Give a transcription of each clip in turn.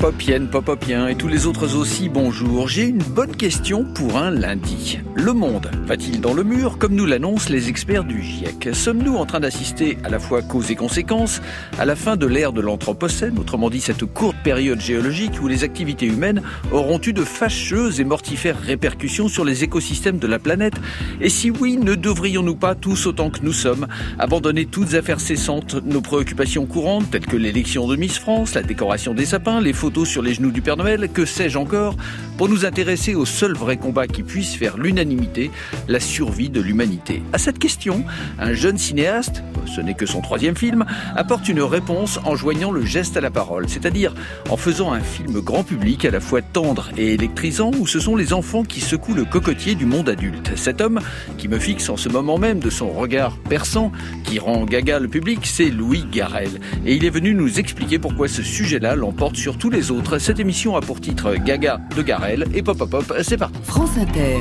Popopienne, popopien et tous les autres aussi, bonjour. J'ai une bonne question pour un lundi. Le monde va-t-il dans le mur, comme nous l'annoncent les experts du GIEC? Sommes-nous en train d'assister à la fois cause et conséquences à la fin de l'ère de l'Anthropocène, autrement dit cette courte période géologique où les activités humaines auront eu de fâcheuses et mortifères répercussions sur les écosystèmes de la planète? Et si oui, ne devrions-nous pas, tous autant que nous sommes, abandonner toutes affaires cessantes, nos préoccupations courantes, telles que l'élection de Miss France, la décoration des sapins, les photos sur les genoux du Père Noël, que sais-je encore, pour nous intéresser au seul vrai combat qui puisse faire l'unanimité, la survie de l'humanité? À cette question, un jeune cinéaste, ce n'est que son 3e film, apporte une réponse en joignant le geste à la parole, c'est-à-dire en faisant un film grand public à la fois tendre et électrisant où ce sont les enfants qui secouent le cocotier du monde adulte. Cet homme, qui me fixe en ce moment même de son regard perçant, qui rend gaga le public, c'est Louis Garrel. Et il est venu nous expliquer pourquoi ce sujet-là l'emporte sur tous les autres. Cette émission a pour titre Gaga de Garrel et Pop Pop Pop, c'est parti. France Inter.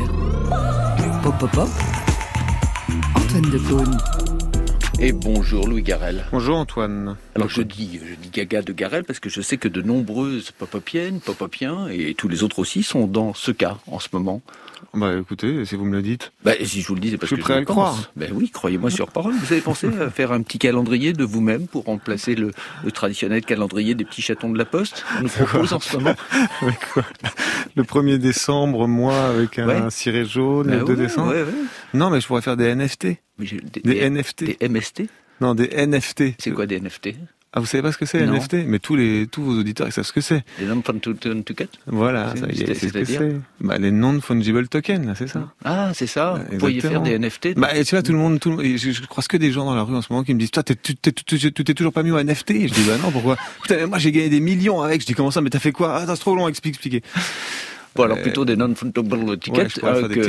Pop Pop Pop. Antoine Decaune. Et bonjour Louis Garrel. Bonjour Antoine. Alors je dis Gaga de Garrel parce que je sais que de nombreuses popopiennes, popopiens et tous les autres aussi sont dans ce cas en ce moment. Bah écoutez, si vous me le dites. Bah si je vous le dis, c'est parce je que suis prêt à le croire. Ben oui, croyez-moi sur parole. Vous avez pensé à faire un petit calendrier de vous-même pour remplacer le traditionnel calendrier des petits chatons de la Poste qu'on nous propose en ce moment? Avec quoi? Le 1er décembre, moi, avec un ciré jaune, le 2 décembre. Ouais. Non, mais je pourrais faire des NFT. Des NFT. Des MST? Non, des NFT. C'est quoi des NFT? Ah, vous savez pas ce que c'est, Non. NFT? Mais tous vos auditeurs, ils savent ce que c'est. Les non-fungible tokens? Voilà, ça y est, c'est ce que c'est. Bah, les non-fungible tokens, là, c'est ça. Ah, c'est ça. Vous pourriez faire des NFT? Bah, tu vois, tout le monde, je croise que des gens dans la rue en ce moment qui me disent, toi, tu t'es toujours pas mis au NFT? Et je dis, bah non, pourquoi? Putain, mais moi, j'ai gagné des millions avec. Je dis, comment ça? Mais t'as fait quoi? Ah, c'est trop long, expliquer. Bon, alors plutôt des non-fungible tickets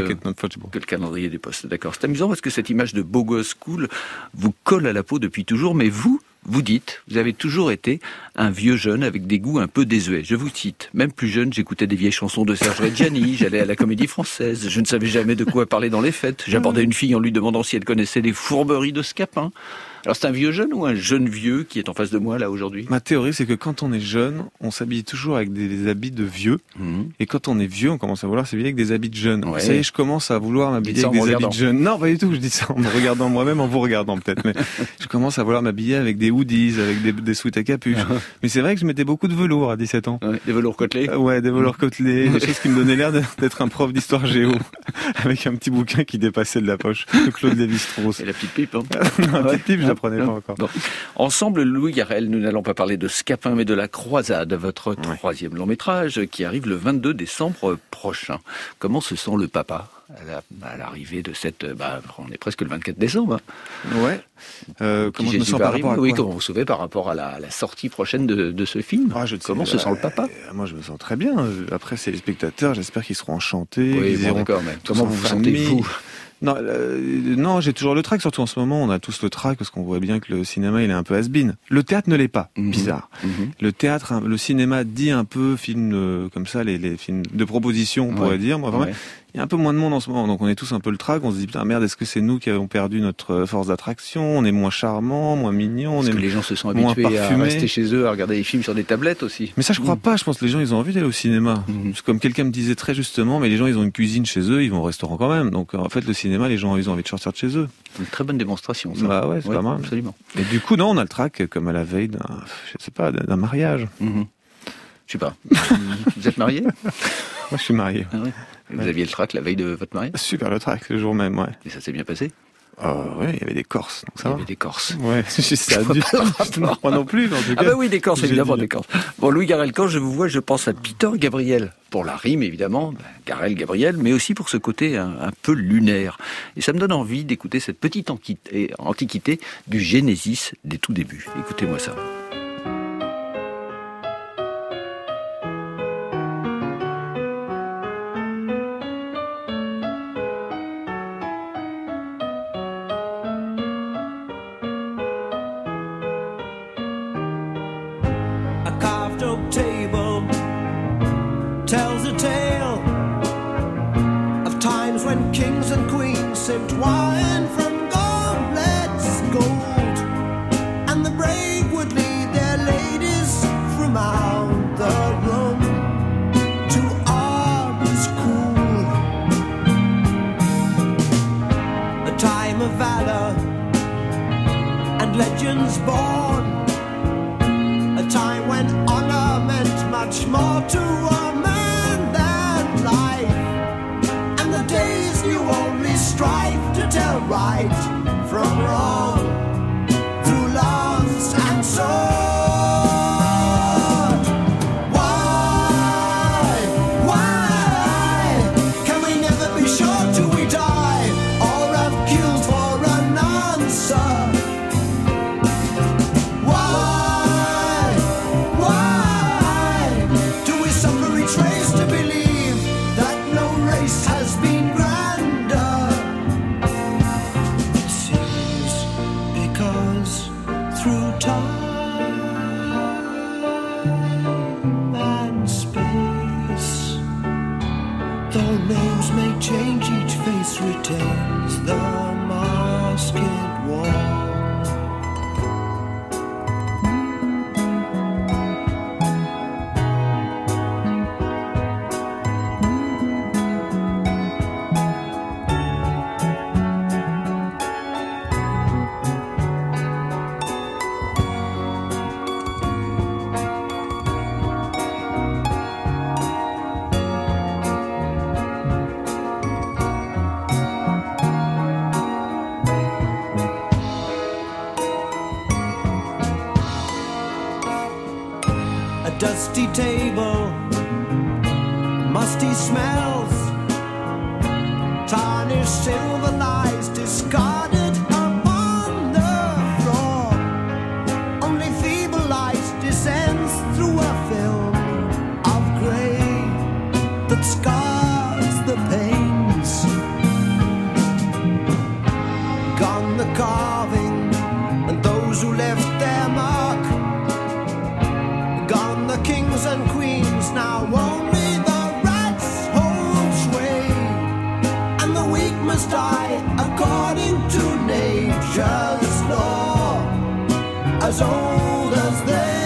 que le calendrier des postes. D'accord. C'est amusant parce que cette image de beau gosse cool vous colle à la peau depuis toujours, mais vous dites, vous avez toujours été un vieux jeune avec des goûts un peu désuets. Je vous cite, même plus jeune, j'écoutais des vieilles chansons de Serge Reggiani, j'allais à la Comédie Française, je ne savais jamais de quoi parler dans les fêtes, j'abordais une fille en lui demandant si elle connaissait les fourberies de Scapin. Alors c'est un vieux jeune ou un jeune vieux qui est en face de moi là aujourd'hui? Ma théorie, c'est que quand on est jeune, on s'habille toujours avec des habits de vieux. Et quand on est vieux, on commence à vouloir s'habiller avec des habits de jeunes. Ouais. Ça y est, je commence à vouloir m'habiller avec des habits de jeunes. Non, pas du tout, je dis ça en me regardant moi-même, en vous regardant peut-être. Mais je commence à vouloir m'habiller avec des hoodies, avec des sweats à capuche. Mais c'est vrai que je mettais beaucoup de velours à 17 ans. Ouais, des velours côtelés? Ouais, des velours côtelés, des choses qui me donnaient l'air d'être un prof d'histoire géo. Avec un petit bouquin qui dépassait de la poche. De Claude Lévi-Strauss. Et la petite pipe, hein? La petite pipe, je la prenais pas encore. Bon. Ensemble, Louis Garrel, nous n'allons pas parler de Scapin, mais de La Croisade, votre 3e long métrage qui arrive le 22 décembre prochain. Comment se sent le papa à l'arrivée de cette... on est presque le 24 décembre. Ouais. Comment je me sens par rapport à quoi? Oui, comment vous vous sauvez par rapport à la sortie prochaine de ce film? Comment se sent le papa? Moi, je me sens très bien. Après, c'est les spectateurs, j'espère qu'ils seront enchantés. Oui, bon, d'accord, mais comment vous vous sentez, vous? Non, j'ai toujours le trac, surtout en ce moment, on a tous le trac parce qu'on voit bien que le cinéma, il est un peu has-been. Le théâtre ne l'est pas, bizarre. Le théâtre, le cinéma dit un peu film comme ça, les films de proposition, on pourrait dire. Moi, vraiment, il y a un peu moins de monde en ce moment, donc on est tous un peu le trac, on se dit putain merde, est-ce que c'est nous qui avons perdu notre force d'attraction? On est moins charmants, moins mignons, Est-ce que les gens se sont habitués à rester chez eux, à regarder des films sur des tablettes aussi? Mais ça je crois pas, je pense que les gens ils ont envie d'aller au cinéma. Comme quelqu'un me disait très justement, mais les gens ils ont une cuisine chez eux, ils vont au restaurant quand même. Donc en fait le cinéma, les gens ils ont envie de sortir de chez eux. Une très bonne démonstration ça. Bah ouais, c'est pas mal. Absolument. Et du coup non, on a le trac comme à la veille d'un mariage. Je sais pas. Vous êtes marié? Moi je suis marié. Ah ouais. Vous aviez le trac la veille de votre mariage? Super le trac, le jour même, ouais. Et ça s'est bien passé? Ouais, il y avait des Corses, donc ça va. Il y avait des Corses. Ouais, ça a dû... Moi non plus, en tout cas. Ah bah oui, des Corses, évidemment, des Corses. Bon, Louis Garrel, quand je vous vois, je pense à Peter Gabriel. Pour la rime, évidemment, Garrel, Gabriel, mais aussi pour ce côté un peu lunaire. Et ça me donne envie d'écouter cette petite antiquité du Genesis des tout débuts. Écoutez-moi ça. Sipped wine from goblets gold, and the brave would lead their ladies from out the road. Though names may change, each face retains the masked wall. Dusty table, musty smells, tarnished silver lies discarded upon the floor. Only feeble light descends through a film of grey that scars the pains. Gone the carving and those who left their mark. Gone the kings and queens, now only the rats hold sway. And the weak must die according to nature's law, as old as they.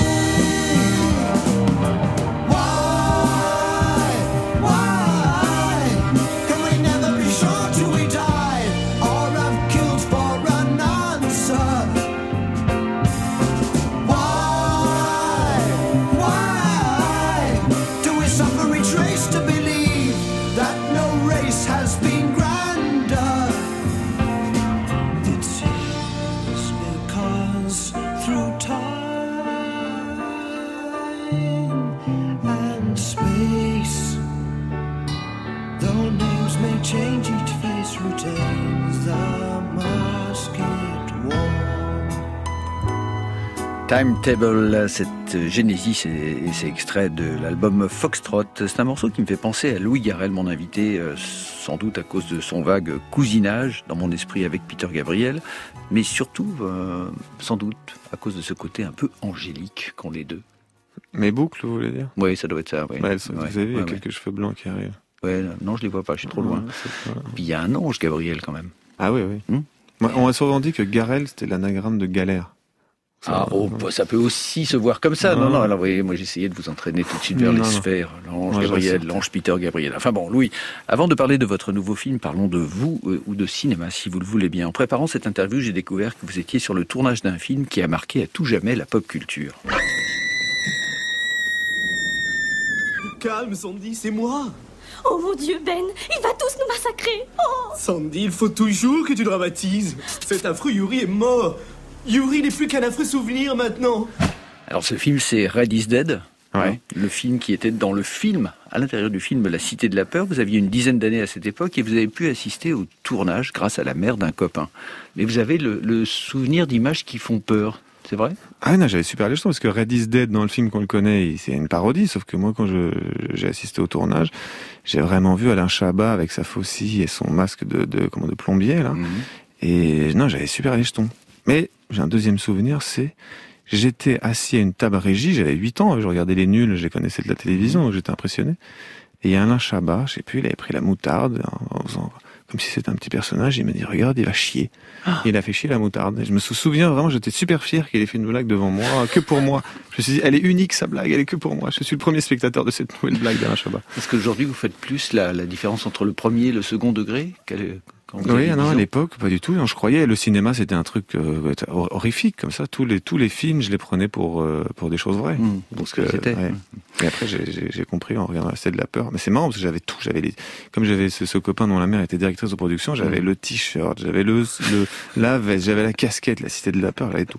Why can we never be sure till we die, or have killed for an answer? Suffer each race to believe that no race has been grander. It seems because through time and space, though names may change, each face retains the masked wall. Timetable, cette Genesis et c'est extrait de l'album Foxtrot. C'est un morceau qui me fait penser à Louis Garrel, mon invité, sans doute à cause de son vague cousinage dans mon esprit avec Peter Gabriel, mais surtout, sans doute, à cause de ce côté un peu angélique qu'ont les deux. Mes boucles, vous voulez dire? Oui, ça doit être ça. Oui. Ouais, vous avez vu, il y a quelques cheveux blancs qui arrivent. Ouais, non, je les vois pas, je suis trop loin. Puis il y a un ange, Gabriel, quand même. Ah oui, oui. On a souvent dit que Garrel, c'était l'anagramme de galère. Ça peut aussi se voir comme ça. Non, alors oui, moi j'essayais de vous entraîner tout de suite vers les sphères. L'ange Gabriel, l'ange Peter Gabriel. Enfin bon, Louis, avant de parler de votre nouveau film, parlons de vous ou de cinéma, si vous le voulez bien. En préparant cette interview, j'ai découvert que vous étiez sur le tournage d'un film qui a marqué à tout jamais la pop culture. Calme, Sandy, c'est moi. Oh mon Dieu, Ben, il va tous nous massacrer. Oh Sandy, il faut toujours que tu dramatises. Cet affreux Yuri est mort. Yuri n'est plus qu'un affreux souvenir maintenant. Alors ce film, c'est Red is Dead. Ouais. Le film qui était dans le film, à l'intérieur du film La Cité de la Peur. Vous aviez une dizaine d'années à cette époque et vous avez pu assister au tournage grâce à la mère d'un copain. Mais vous avez le souvenir d'images qui font peur, c'est vrai? Ah non, j'avais super les choses parce que Red is Dead, dans le film qu'on le connaît, c'est une parodie, sauf que moi quand j'ai assisté au tournage, j'ai vraiment vu Alain Chabat avec sa faucille et son masque de plombier là. Et non, j'avais super les jetons. Mais j'ai un deuxième souvenir, c'est j'étais assis à une table régie, j'avais 8 ans, je regardais les nuls, je les connaissais de la télévision, donc j'étais impressionné. Et il y a Alain Chabat, je sais plus, il avait pris la moutarde, en faisant comme si c'était un petit personnage, il m'a dit regarde, il va chier. Et il a fait chier la moutarde. Et je me souviens vraiment, j'étais super fier qu'il ait fait une blague devant moi, que pour moi. Je me suis dit, elle est unique sa blague, elle est que pour moi. Je suis le premier spectateur de cette nouvelle blague d'Alain Chabat. Est-ce qu'aujourd'hui vous faites plus la différence entre le premier et le second degré? Oui, non, à l'époque, pas du tout. Je croyais le cinéma c'était un truc horrifique comme ça. Tous les films, je les prenais pour des choses vraies. Parce que c'était. Ouais. Et après, j'ai compris en regardant la Cité de la Peur. Mais c'est marrant parce que j'avais tout. Comme j'avais ce copain dont la mère était directrice de production, j'avais le t-shirt, j'avais la veste, j'avais la casquette, la Cité de la Peur, j'avais tout.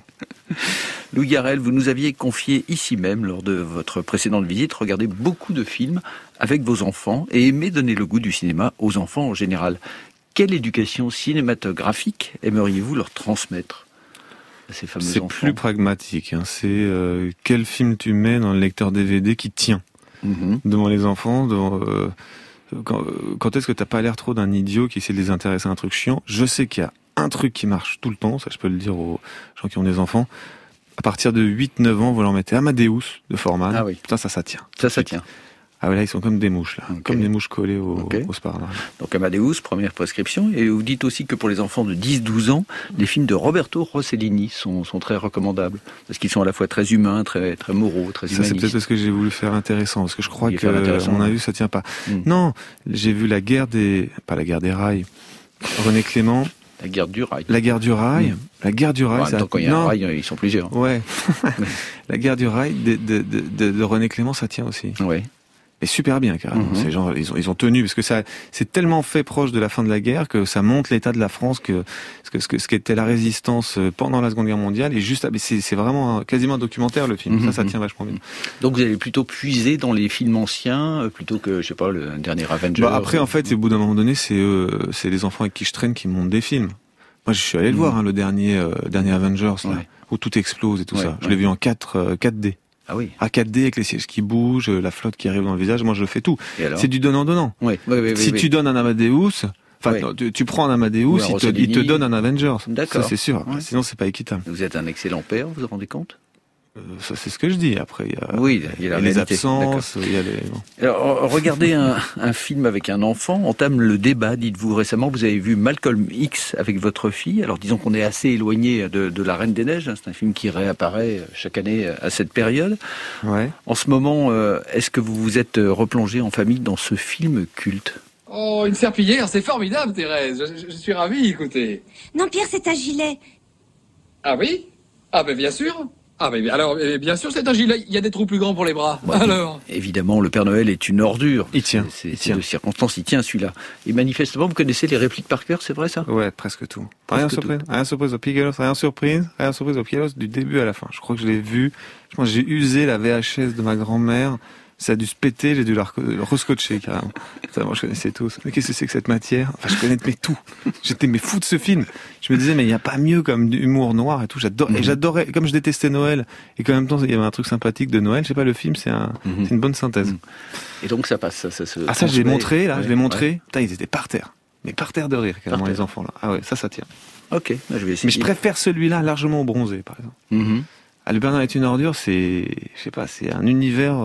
Louis Garrel, vous nous aviez confié ici même, lors de votre précédente visite, regarder beaucoup de films avec vos enfants et aimer donner le goût du cinéma aux enfants en général. Quelle éducation cinématographique aimeriez-vous leur transmettre à ces fameux enfants? C'est plus pragmatique. C'est quel film tu mets dans le lecteur DVD qui tient devant les enfants. Quand est-ce que t'as pas l'air trop d'un idiot qui essaie de les intéresser à un truc chiant? Je sais qu'il y a un truc qui marche tout le temps, ça je peux le dire aux gens qui ont des enfants. À partir de 8-9 ans, vous leur mettez Amadeus de Forman. Ah oui. Putain, ça tient. Ça tient. Ah ouais, là, ils sont comme des mouches, là. Okay. Comme des mouches collées au sparadrap. Donc Amadeus, première prescription. Et vous dites aussi que pour les enfants de 10-12 ans, les films de Roberto Rossellini sont très recommandables. Parce qu'ils sont à la fois très humains, très moraux, très humanistes. Ça, c'est peut-être parce que j'ai voulu faire intéressant. Parce que je crois que, à mon avis, ça tient pas. Non, j'ai vu pas la guerre des rails. René Clément. La guerre du rail. La guerre du rail. La guerre du rail. Tant qu'il y a un rail, ils sont plusieurs. Ouais. La guerre du rail de René Clément, ça tient aussi. Ouais. Et super bien, carrément. Ces gens, ils ont tenu, parce que ça, c'est tellement fait proche de la fin de la guerre que ça montre l'état de la France, ce qu'était la résistance pendant la Seconde Guerre mondiale. Et juste, c'est vraiment quasiment un documentaire, le film. Ça tient vachement bien. Donc vous allez plutôt puiser dans les films anciens, plutôt que, je sais pas, le dernier Avenger. Bah après, en fait, au bout d'un moment donné, c'est les enfants avec qui je traîne qui montent des films. Moi, je suis allé le voir, le dernier Avengers, là, où tout explose et tout ça. Je l'ai vu en 4D. Ah oui. À 4D avec les sièges qui bougent, la flotte qui arrive dans le visage. Moi, je fais tout. C'est du donnant-donnant. Oui. Si tu donnes un Amadeus, tu prends un Amadeus, il te donne un Avengers. D'accord. Ça, c'est sûr. Ouais. Sinon, c'est pas équitable. Vous êtes un excellent père, vous vous rendez compte? Ça, c'est ce que je dis. Après, il y a les absences, il y a les... Alors, regardez un film avec un enfant, entame le débat, dites-vous. Récemment, vous avez vu Malcolm X avec votre fille. Alors, disons qu'on est assez éloigné de La Reine des Neiges. C'est un film qui réapparaît chaque année à cette période. Ouais. En ce moment, est-ce que vous vous êtes replongé en famille dans ce film culte? Oh, une serpillière, c'est formidable, Thérèse. Je suis ravi, écoutez. Non, Pierre, c'est un gilet. Ah oui? Ah ben bien sûr. Ah mais alors, bien sûr, c'est un gilet. Il y a des trous plus grands pour les bras. Ouais, alors. Évidemment, le Père Noël est une ordure. Il tient. C'est de circonstance, il tient celui-là. Et manifestement, vous connaissez les répliques par cœur, c'est vrai ça? Ouais, presque tout. Rien surprise au Piguelos, rien surprise au Piguelos du début à la fin. Je crois que je l'ai vu. Je pense que j'ai usé la VHS de ma grand-mère. Ça a dû se péter, j'ai dû la rescotcher carrément. Moi, je connaissais tout. Mais qu'est-ce que c'est que cette matière? Enfin, je connais tout. J'étais fou de ce film. Je me disais, mais il n'y a pas mieux comme humour noir et tout. Et j'adorais, comme je détestais Noël, et qu'en même temps, il y avait un truc sympathique de Noël. Je sais pas, le film, c'est une bonne synthèse. Et donc, ça passe, ça se... Ah, ça, je l'ai montré, là, je l'ai montré. Putain, ils étaient par terre. Mais par terre de rire, carrément, les enfants, là. Ah ouais, ça tient. Ok, je vais essayer. Mais je préfère celui-là largement au bronzé, par exemple. Ah, le Père Noël est une ordure, c'est, je sais pas, c'est un univers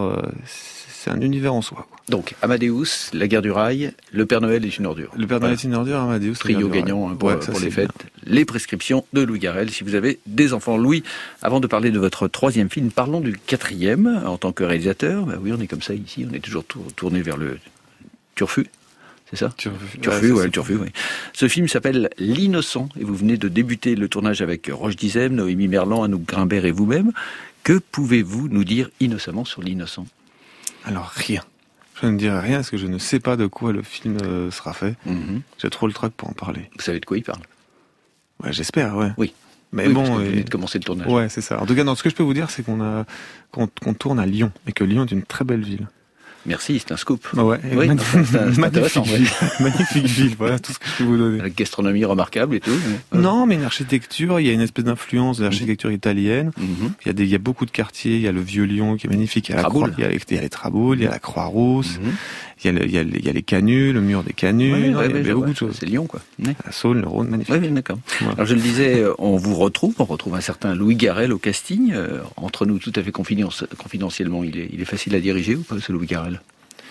en soi, quoi. Donc, Amadeus, La guerre du rail, Le Père Noël est une ordure. Le Père Noël est une ordure, Amadeus. Trio gagnant pour les fêtes. Les prescriptions de Louis Garrel, si vous avez des enfants. Louis, avant de parler de votre troisième film, parlons du quatrième, en tant que réalisateur. Bah oui, on est comme ça ici, on est toujours tourné vers le Turfu. C'est ça? Turfu, oui. Ce film s'appelle L'Innocent, et vous venez de débuter le tournage avec Roche Dizem, Noémie Merlan, Anouk Grimbert et vous-même. Que pouvez-vous nous dire innocemment sur L'Innocent? Alors, rien. Je ne dirai rien parce que je ne sais pas de quoi le film sera fait. J'ai trop le trac pour en parler. Vous savez de quoi il parle? Ouais, j'espère, ouais. Oui. Mais oui, bon, parce que vous venez de commencer le tournage. Ouais, c'est ça. En tout cas, ce que je peux vous dire, c'est qu'on tourne à Lyon et que Lyon est une très belle ville. Merci, c'est un scoop. Ouais, oui, c'est intéressant. Magnifique ville, voilà tout ce que je peux vous donner. La gastronomie remarquable et tout. Non, mais une architecture, il y a une espèce d'influence de l'architecture italienne. Il y a beaucoup de quartiers, il y a le Vieux Lyon qui est magnifique, il y a les Traboules, il y a la Croix-Rousse, il y a les canuts, le mur des canuts, il y a beaucoup de choses. C'est Lyon, quoi. La Saône, le Rhône, magnifique. Oui, d'accord. Ouais. Alors je le disais, on retrouve un certain Louis Garrel au casting. Entre nous, tout à fait confidentiellement, il est facile à diriger ou pas, ce Louis Garrel?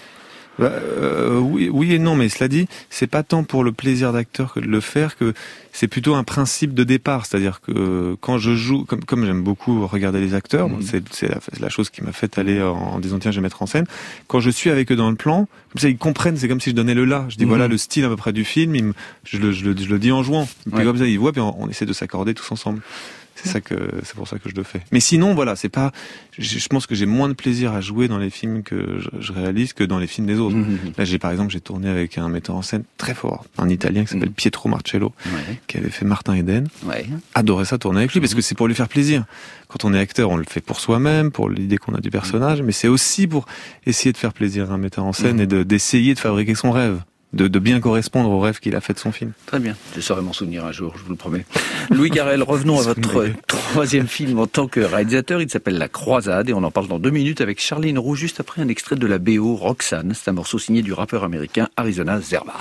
Oui et non, mais cela dit, c'est pas tant pour le plaisir d'acteur que de le faire, que c'est plutôt un principe de départ. C'est-à-dire que quand je joue, comme j'aime beaucoup regarder les acteurs, c'est la chose qui m'a fait aller en disant tiens, je vais mettre en scène. Quand je suis avec eux dans le plan, comme ça ils comprennent, c'est comme si je donnais le là. Je dis voilà le style à peu près du film, je le dis en jouant. Puis comme ça ils voient, puis on essaie de s'accorder tous ensemble. C'est pour ça que je le fais. Mais sinon, voilà, c'est pas, je pense que j'ai moins de plaisir à jouer dans les films que je réalise que dans les films des autres. Là, j'ai tourné avec un metteur en scène très fort, un Italien qui s'appelle Pietro Marcello, qui avait fait Martin Eden. Adorais ça tourner avec lui parce que c'est pour lui faire plaisir. Quand on est acteur, on le fait pour soi-même, pour l'idée qu'on a du personnage, mais c'est aussi pour essayer de faire plaisir à un metteur en scène et d'essayer de fabriquer son rêve. De bien correspondre au rêve qu'il a fait de son film. Très bien, je saurai m'en souvenir un jour, je vous le promets. Louis Garrel, revenons à votre troisième film en tant que réalisateur. Il s'appelle La Croisade et on en parle dans 2 minutes avec Charline Roux, juste après un extrait de la BO Roxanne. C'est un morceau signé du rappeur américain Arizona Zervas.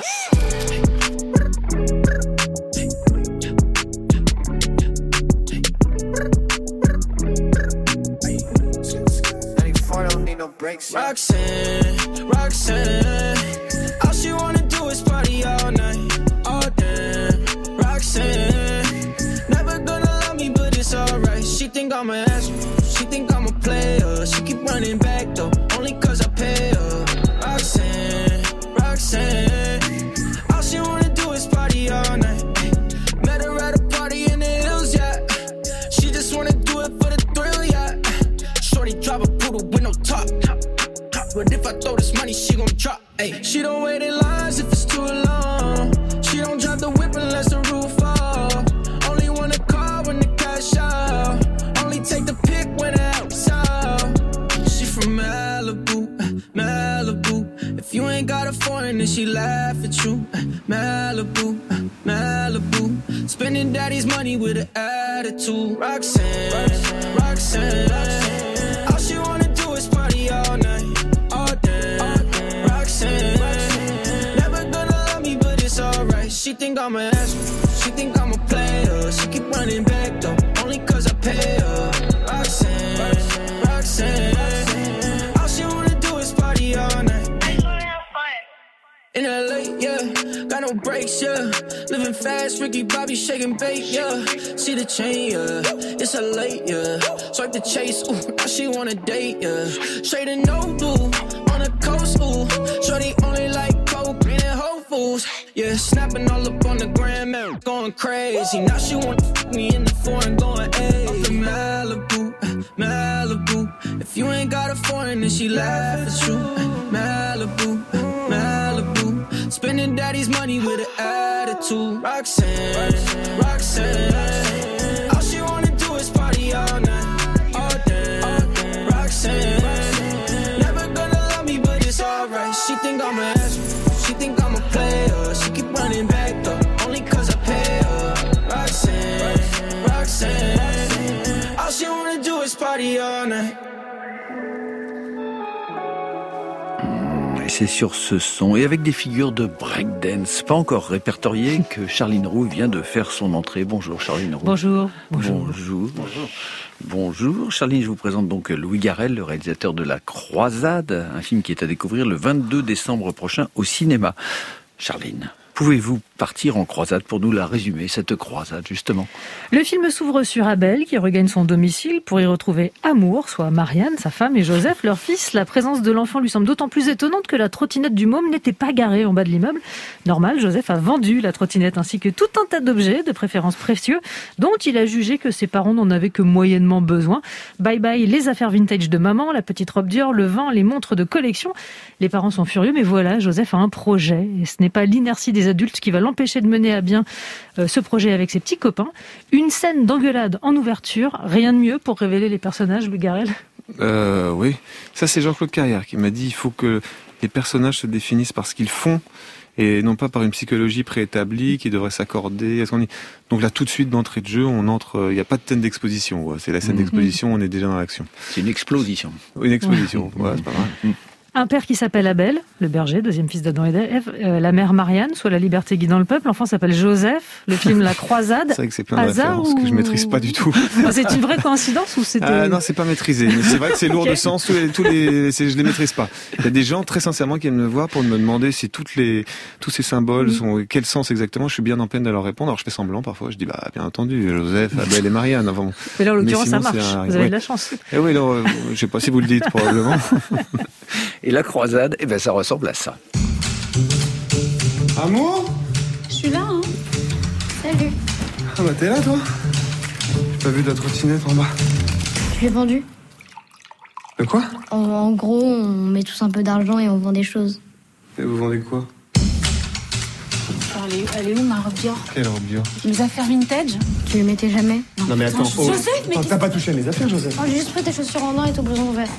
Roxanne, Roxanne. All she wanna do is party all night. Oh damn, Roxanne. Never gonna love me, but it's alright. She think I'm an asshole, she think I'm a player. She keep running back though, only cause I pay her. Roxanne, Roxanne. All she wanna do is party all night. Met her at a party in the hills, yeah. She just wanna do it for the thrill, yeah. Shorty drive a poodle with no top. But if I throw this money, she gon' drop. Ay. She don't wait in lines if it's too long. She don't drive the whip unless the roof fall. Only wanna call when the cash out. Only take the pic when the house out. She from Malibu, Malibu. If you ain't got a foreign, then she laugh at you. Malibu, Malibu. Spending daddy's money with an attitude. Roxanne, Roxanne. All she wanna do is party all night. All day, Roxanne. Never gonna love me, but it's alright. She think I'm an asshole, she think I'm a player. She keep running back though, only cause I pay her. Roxanne, Roxanne. All she wanna do is party all night. In LA, yeah, got no brakes, yeah. Living fast, Ricky Bobby shaking bait, yeah. See the chain, yeah, it's a late, yeah. Swipe the chase, ooh, now she wanna date, yeah. Straight and no blue, on the coast, ooh. Shorty only like Coke and Whole Foods, yeah. Snapping all up on the gram, man, going crazy. Now she wanna fuck me in the foreign, going, ayy. Up in Malibu, Malibu. If you ain't got a foreign, then she laugh at you. Malibu, Malibu. Spending daddy's money with an attitude. Roxanne, Roxanne. All she wanna do is party all night. All day, Roxanne. Never gonna love me, but it's alright. She think I'm an asshole, she think I'm a player. She keep running back though, only cause I pay her. Roxanne, Roxanne. All she wanna do is party all night. Et c'est sur ce son, et avec des figures de breakdance pas encore répertoriées, que Charline Roux vient de faire son entrée. Bonjour Charline Roux. Bonjour. Bonjour. Bonjour Charline, je vous présente donc Louis Garrel, le réalisateur de La Croisade, un film qui est à découvrir le 22 décembre prochain au cinéma. Charline, pouvez-vous partir en croisade pour nous la résumer, cette croisade justement? Le film s'ouvre sur Abel qui regagne son domicile pour y retrouver Amour, soit Marianne, sa femme, et Joseph, leur fils. La présence de l'enfant lui semble d'autant plus étonnante que la trottinette du môme n'était pas garée en bas de l'immeuble. Normal, Joseph a vendu la trottinette ainsi que tout un tas d'objets, de préférence précieux, dont il a jugé que ses parents n'en avaient que moyennement besoin. Bye bye les affaires vintage de maman, la petite robe Dior, le vin, les montres de collection. Les parents sont furieux, mais voilà, Joseph a un projet, et ce n'est pas l'inertie des adultes qui va l'empêcher de mener à bien ce projet avec ses petits copains. Une scène d'engueulade en ouverture, rien de mieux pour révéler les personnages, Louis Garrel. Oui, ça c'est Jean-Claude Carrière qui m'a dit il faut que les personnages se définissent par ce qu'ils font et non pas par une psychologie préétablie qui devrait s'accorder. Donc là tout de suite d'entrée de jeu, on entre, il n'y a pas de scène d'exposition, c'est la scène d'exposition, on est déjà dans l'action. C'est une explosion. Une exposition, c'est pas mal. Un père qui s'appelle Abel, le berger, deuxième fils d'Adam et d'Ève. La mère Marianne, soit la liberté guidant le peuple. L'enfant s'appelle Joseph. Le film La Croisade. C'est vrai que c'est plein de références que je maîtrise pas du tout. C'est une vraie coïncidence ou c'était... Non, c'est pas maîtrisé. Mais c'est vrai que c'est lourd de sens. Je les maîtrise pas. Il y a des gens très sincèrement qui viennent me voir pour me demander si tous ces symboles sont quel sens exactement. Je suis bien en peine de leur répondre. Alors je fais semblant parfois. Je dis bien entendu, Joseph, Abel et Marianne. Enfin, mais là en l'occurrence ça marche. Vous avez de la chance. Et oui, alors, je sais pas si vous le dites probablement. Et La Croisade, ça ressemble à ça. Amour ? Je suis là, hein. Salut. Ah bah t'es là toi ? J'ai pas vu de la trottinette en bas. Je l'ai vendue. De quoi ? En gros, on met tous un peu d'argent et on vend des choses. Et vous vendez quoi ? Elle est où ma robe Dior ? Quelle robe Dior ? Mes affaires vintage ? Tu les mettais jamais ? Non mais attends, Joseph, mais t'as pas touché à mes affaires, Joseph ? Oh, j'ai juste pris tes chaussures en or et ton blouson vert.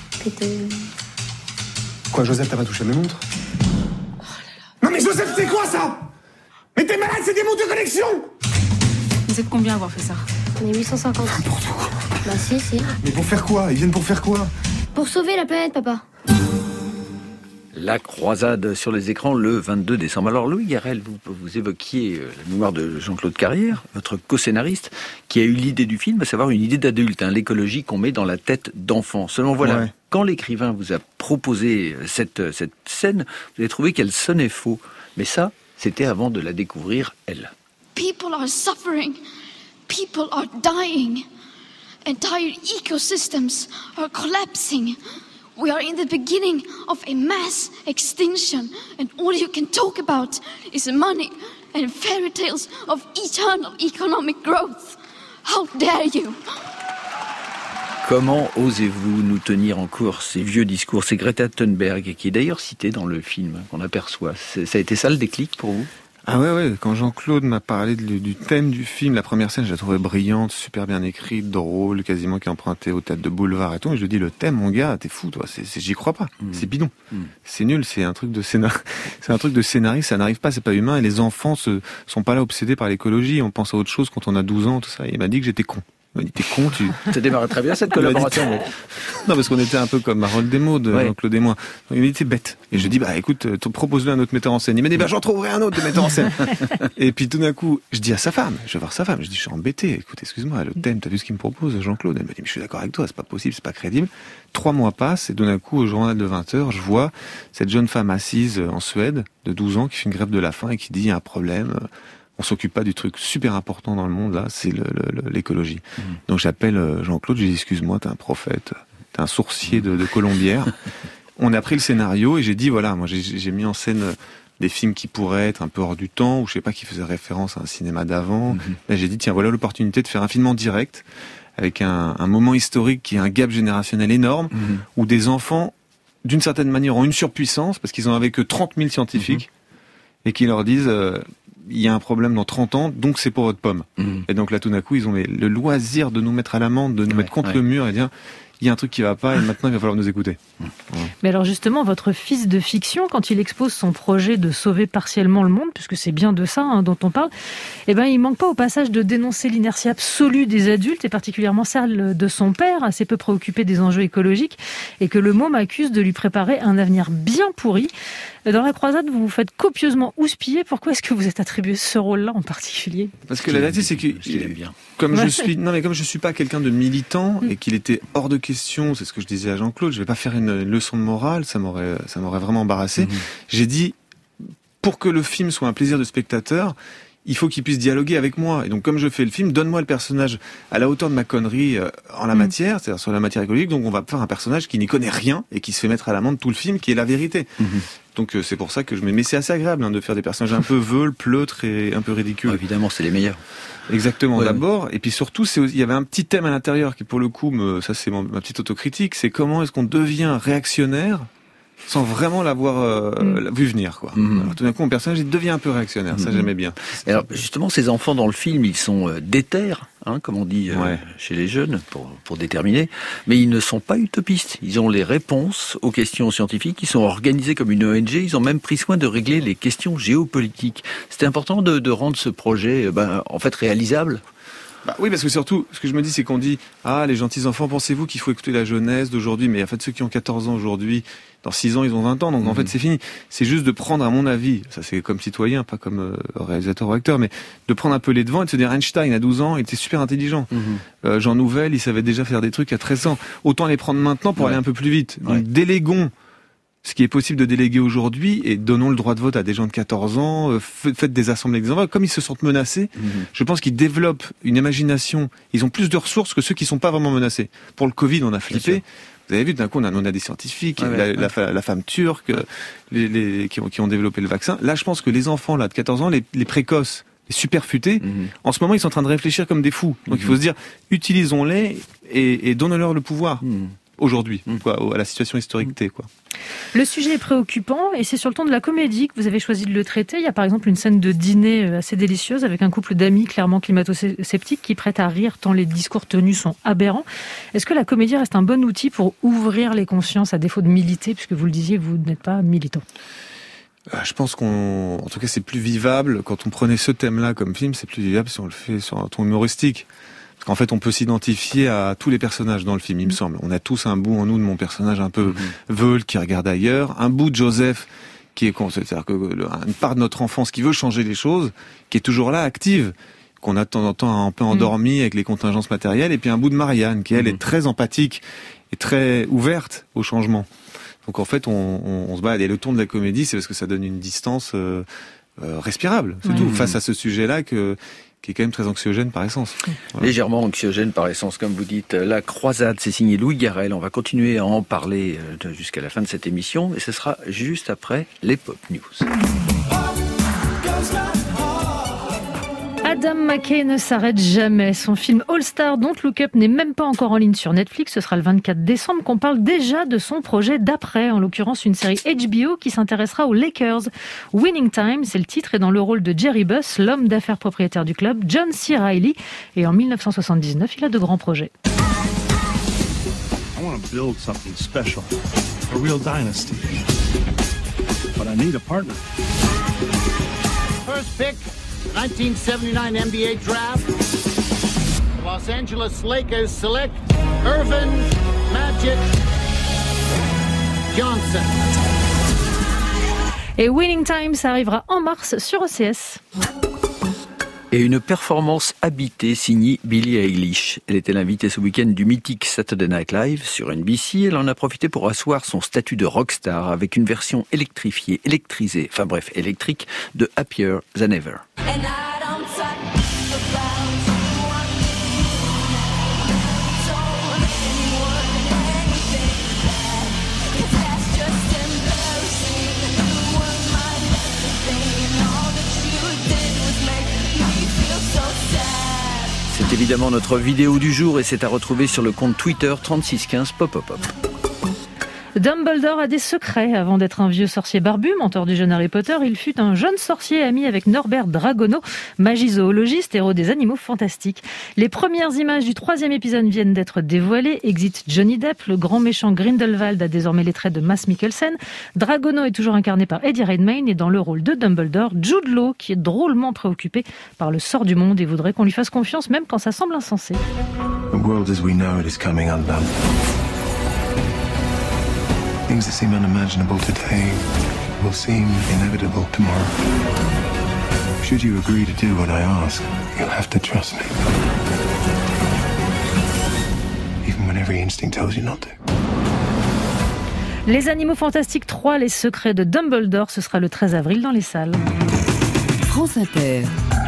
Quoi, Joseph, t'as pas touché à mes montres ? Non mais Joseph, c'est quoi ça ? Mais t'es malade, c'est des montres de collection ! Vous êtes combien à avoir fait ça ? On est 850. N'importe quoi. Bah si. Mais pour faire quoi ? Ils viennent pour faire quoi ? Pour sauver la planète, papa. La croisade sur les écrans le 22 décembre. Alors Louis Garrel, vous évoquiez la mémoire de Jean-Claude Carrière, votre co-scénariste, qui a eu l'idée du film, à savoir une idée d'adulte, l'écologie qu'on met dans la tête d'enfant. Seulement voilà, quand l'écrivain vous a proposé cette scène, vous avez trouvé qu'elle sonnait faux. Mais ça, c'était avant de la découvrir, elle. People are suffering. People are dying. Entire ecosystems are collapsing. We are in the beginning of a mass extinction, and all you can talk about is money and fairy tales of eternal economic growth. How dare you? Comment osez-vous nous tenir en cours ces vieux discours? C'est Greta Thunberg qui est d'ailleurs citée dans le film qu'on aperçoit. Ça a été ça le déclic pour vous? Ah ouais, quand Jean-Claude m'a parlé du thème du film, la première scène, je la trouvais brillante, super bien écrite, drôle, quasiment qui empruntait au théâtre de boulevard et tout. Et je lui dis, le thème, mon gars, t'es fou, toi, j'y crois pas. C'est bidon. C'est nul, c'est un truc de scénariste, ça n'arrive pas, c'est pas humain. Et les enfants sont pas là obsédés par l'écologie. On pense à autre chose quand on a 12 ans, tout ça. Et il m'a dit que j'étais con. Il m'a dit, t'es con, Ça démarrait très bien cette collaboration. Non, parce qu'on était un peu comme Harold Desmaudes, Jean-Claude et moi. Il m'a dit, t'es bête. Et je dis, écoute, propose-le un autre metteur en scène. Il m'a dit, j'en trouverai un autre de metteur en scène. Et puis tout d'un coup, je dis à sa femme, je vais voir sa femme, je dis, je suis embêté. Écoute, excuse-moi, le thème, t'as vu ce qu'il me propose, Jean-Claude? Elle m'a dit, mais je suis d'accord avec toi, c'est pas possible, c'est pas crédible. 3 mois passent, et tout d'un coup, au journal de 20h, je vois cette jeune femme assise en Suède, de 12 ans, qui fait une grève de la faim et qui dit, il y a un problème. On s'occupe pas du truc super important dans le monde, là, c'est l'écologie. Donc j'appelle Jean-Claude, je lui dis, excuse-moi, t'es un prophète, t'es un sourcier de colombière. On a pris le scénario et j'ai dit, voilà, moi j'ai mis en scène des films qui pourraient être un peu hors du temps, ou je sais pas, qui faisaient référence à un cinéma d'avant. Là j'ai dit, tiens, voilà l'opportunité de faire un film en direct, avec un moment historique qui a un gap générationnel énorme, où des enfants, d'une certaine manière, ont une surpuissance, parce qu'ils ont avec eux 30 000 scientifiques, et qui leur disent... il y a un problème dans 30 ans, donc c'est pour votre pomme. Et donc là, tout d'un coup, ils ont le loisir de nous mettre à l'amende, de nous mettre contre le mur et dire, il y a un truc qui va pas et maintenant il va falloir nous écouter. Mais alors justement, votre fils de fiction, quand il expose son projet de sauver partiellement le monde, puisque c'est bien de ça dont on parle, il manque pas au passage de dénoncer l'inertie absolue des adultes, et particulièrement celle de son père, assez peu préoccupé des enjeux écologiques, et que le môme accuse de lui préparer un avenir bien pourri. Dans La Croisade, vous vous faites copieusement houspiller. Pourquoi est-ce que vous êtes attribué ce rôle-là en particulier? Parce que la vérité, c'est que comme je suis pas quelqu'un de militant et qu'il était hors de question, c'est ce que je disais à Jean-Claude, je vais pas faire une leçon de morale, ça m'aurait vraiment embarrassé. J'ai dit, pour que le film soit un plaisir de spectateur, il faut qu'il puisse dialoguer avec moi. Et donc, comme je fais le film, donne-moi le personnage à la hauteur de ma connerie en la matière, c'est-à-dire sur la matière écologique. Donc, on va faire un personnage qui n'y connaît rien et qui se fait mettre à l'amende tout le film, qui est la vérité. Donc, c'est pour ça que mais c'est assez agréable de faire des personnages un peu veules, pleutres et un peu ridicules. Évidemment, c'est les meilleurs. Exactement, d'abord. Et puis surtout, il y avait un petit thème à l'intérieur qui, pour le coup, ça c'est ma petite autocritique, c'est comment est-ce qu'on devient réactionnaire sans vraiment l'avoir vu venir, quoi. Alors, tout d'un coup, mon personnage, il devient un peu réactionnaire. Ça, j'aimais bien. Et alors, justement, ces enfants dans le film, ils sont déter, comme on dit chez les jeunes, pour déterminer, mais ils ne sont pas utopistes. Ils ont les réponses aux questions scientifiques, ils sont organisés comme une ONG, ils ont même pris soin de régler les questions géopolitiques. C'était important de rendre ce projet, en fait, réalisable. Oui, parce que surtout, ce que je me dis, c'est qu'on dit, les gentils enfants, pensez-vous qu'il faut écouter la jeunesse d'aujourd'hui? Mais en fait, ceux qui ont 14 ans aujourd'hui, dans 6 ans, ils ont 20 ans, donc en fait, c'est fini. C'est juste de prendre, à mon avis, ça c'est comme citoyen, pas comme réalisateur ou acteur, mais de prendre un peu les devants et de se dire, Einstein, à 12 ans, il était super intelligent. Jean Nouvel, il savait déjà faire des trucs à 13 ans. Autant les prendre maintenant pour aller un peu plus vite. Donc, déléguons ce qui est possible de déléguer aujourd'hui et donnons le droit de vote à des gens de 14 ans, faites des assemblées des enfants. Comme ils se sentent menacés, je pense qu'ils développent une imagination, ils ont plus de ressources que ceux qui sont pas vraiment menacés. Pour le Covid, on a flippé. Vous avez vu, d'un coup, on a des scientifiques, la femme turque, qui ont développé le vaccin. Là, je pense que les enfants là de 14 ans, les précoces, les super futés, en ce moment, ils sont en train de réfléchir comme des fous. Donc, il faut se dire, utilisons-les et donnons-leur le pouvoir. Aujourd'hui, à la situation historique T, quoi. Le sujet est préoccupant et c'est sur le ton de la comédie que vous avez choisi de le traiter. Il y a par exemple une scène de dîner assez délicieuse avec un couple d'amis clairement climato-sceptiques qui prêtent à rire tant les discours tenus sont aberrants. Est-ce que la comédie reste un bon outil pour ouvrir les consciences à défaut de militer, puisque vous le disiez, vous n'êtes pas militant? Je pense en tout cas, c'est plus vivable quand on prenait ce thème-là comme film, c'est plus vivable si on le fait sur un ton humoristique. En fait, on peut s'identifier à tous les personnages dans le film, il me semble. On a tous un bout en nous de mon personnage un peu veule, qui regarde ailleurs, un bout de Joseph qui est con, c'est-à-dire que une part de notre enfance qui veut changer les choses, qui est toujours là, active, qu'on a de temps en temps un peu endormi avec les contingences matérielles, et puis un bout de Marianne qui, elle, est très empathique et très ouverte au changement. Donc en fait, on se balade. Et le ton de la comédie, c'est parce que ça donne une distance respirable, c'est tout, face à ce sujet-là qui est quand même très anxiogène par essence. Voilà. Légèrement anxiogène par essence, comme vous dites. La croisade, c'est signé Louis Garrel. On va continuer à en parler jusqu'à la fin de cette émission, et ce sera juste après les Pop News. Adam McKay ne s'arrête jamais. Son film All Star Don't Look Up n'est même pas encore en ligne sur Netflix. Ce sera le 24 décembre qu'on parle déjà de son projet d'après, en l'occurrence une série HBO qui s'intéressera aux Lakers. Winning Time, c'est le titre, et dans le rôle de Jerry Buss, l'homme d'affaires propriétaire du club, John C. Reilly. Et en 1979, il a de grands projets. I want to build something special, a real dynasty. But I need a partner. First pick, 1979 NBA draft. Los Angeles Lakers select Earvin Magic Johnson. Et Winning Time, ça arrivera en mars sur OCS. Et une performance habitée signée Billie Eilish. Elle était l'invitée ce week-end du mythique Saturday Night Live sur NBC. Elle en a profité pour asseoir son statut de rockstar avec une version électrifiée, électrisée, enfin bref, électrique de Happier Than Ever. C'est évidemment notre vidéo du jour et c'est à retrouver sur le compte Twitter 3615 Pop-Pop. Dumbledore a des secrets. Avant d'être un vieux sorcier barbu, mentor du jeune Harry Potter, il fut un jeune sorcier ami avec Norbert Dragono, magizoologiste, héros des animaux fantastiques. Les premières images du 3e épisode viennent d'être dévoilées. Exit Johnny Depp, le grand méchant Grindelwald a désormais les traits de Mads Mikkelsen. Dragono est toujours incarné par Eddie Redmayne et dans le rôle de Dumbledore, Jude Law, qui est drôlement préoccupé par le sort du monde et voudrait qu'on lui fasse confiance même quand ça semble insensé. The world as we know it is coming undone. Things that seem unimaginable today will seem inevitable tomorrow. Should you agree to do what I ask, you'll have to trust me. Even when every instinct tells you not to. Les Animaux Fantastiques 3, les secrets de Dumbledore, ce sera le 13 avril dans les salles. France Inter.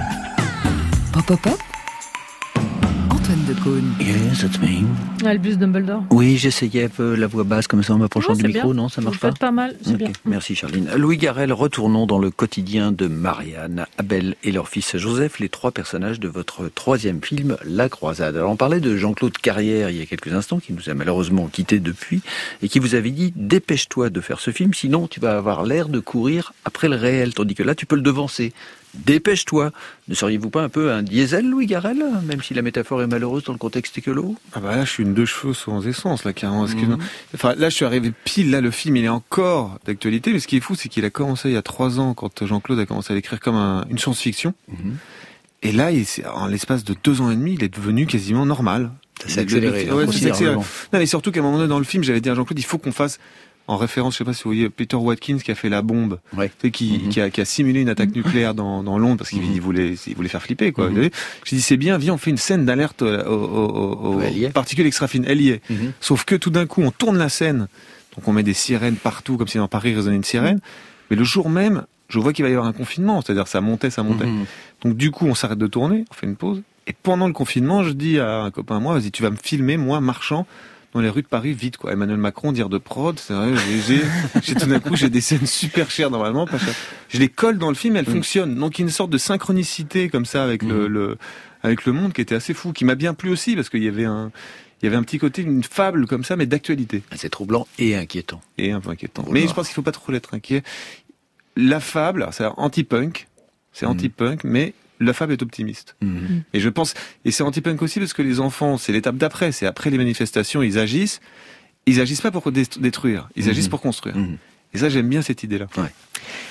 Pop-Pop. Antoine Decaune. Yes, that's me. Albus Dumbledore. Oui, j'essayais un peu la voix basse comme ça en m'approchant du micro. Bien. Non, ça marche pas. Vous faites pas mal, c'est okay. bien. Merci Charline. Louis Garrel, retournons dans le quotidien de Marianne, Abel et leur fils Joseph, les 3 personnages de votre 3e film, La Croisade. Alors on parlait de Jean-Claude Carrière il y a quelques instants, qui nous a malheureusement quittés depuis, et qui vous avait dit, dépêche-toi de faire ce film, sinon tu vas avoir l'air de courir après le réel, tandis que là tu peux le devancer. Dépêche-toi. Ne seriez-vous pas un peu un diesel, Louis Garrel, même si la métaphore est malheureuse dans le contexte écolo? Ah bah là, je suis une 2 chevaux sans essence, là, carrément. Enfin, là, je suis arrivé pile, là, le film, il est encore d'actualité, mais ce qui est fou, c'est qu'il a commencé il y a 3 ans, quand Jean-Claude a commencé à l'écrire comme une science-fiction. Et là, en l'espace de 2 ans et demi, il est devenu quasiment normal. Ça s'est accéléré. Ouais, ça s'est accéléré. Non, mais surtout qu'à un moment donné dans le film, j'avais dit à Jean-Claude, il faut qu'on fasse, en référence, je sais pas si vous voyez, Peter Watkins qui a fait la bombe, qui a simulé une attaque nucléaire dans Londres parce qu'il voulait faire flipper, quoi. J'ai dit, c'est bien, viens, on fait une scène d'alerte aux particules extra fines. Elle y est. Sauf que tout d'un coup, on tourne la scène, donc on met des sirènes partout, comme si dans Paris résonnait une sirène. Mais le jour même, je vois qu'il va y avoir un confinement, c'est-à-dire ça montait. Donc du coup, on s'arrête de tourner, on fait une pause. Et pendant le confinement, je dis à un copain à moi, vas-y, tu vas me filmer, moi, marchant dans les rues de Paris, vite, quoi. Emmanuel Macron, dire de prod, c'est vrai, j'ai tout d'un coup, j'ai des scènes super chères normalement, pas chères. Je les colle dans le film, elles fonctionnent. Donc il y a une sorte de synchronicité comme ça avec avec le monde qui était assez fou, qui m'a bien plu aussi parce qu'il y avait un petit côté, une fable comme ça, mais d'actualité. C'est troublant et inquiétant. Et un peu inquiétant. Mais je pense qu'il faut pas trop être inquiet. La fable, c'est anti-punk, mais la fable est optimiste. Et je pense, et c'est anti-punk aussi parce que les enfants, c'est l'étape d'après, c'est après les manifestations, ils agissent pas pour détruire, ils agissent pour construire. Et ça, j'aime bien cette idée-là. Ouais.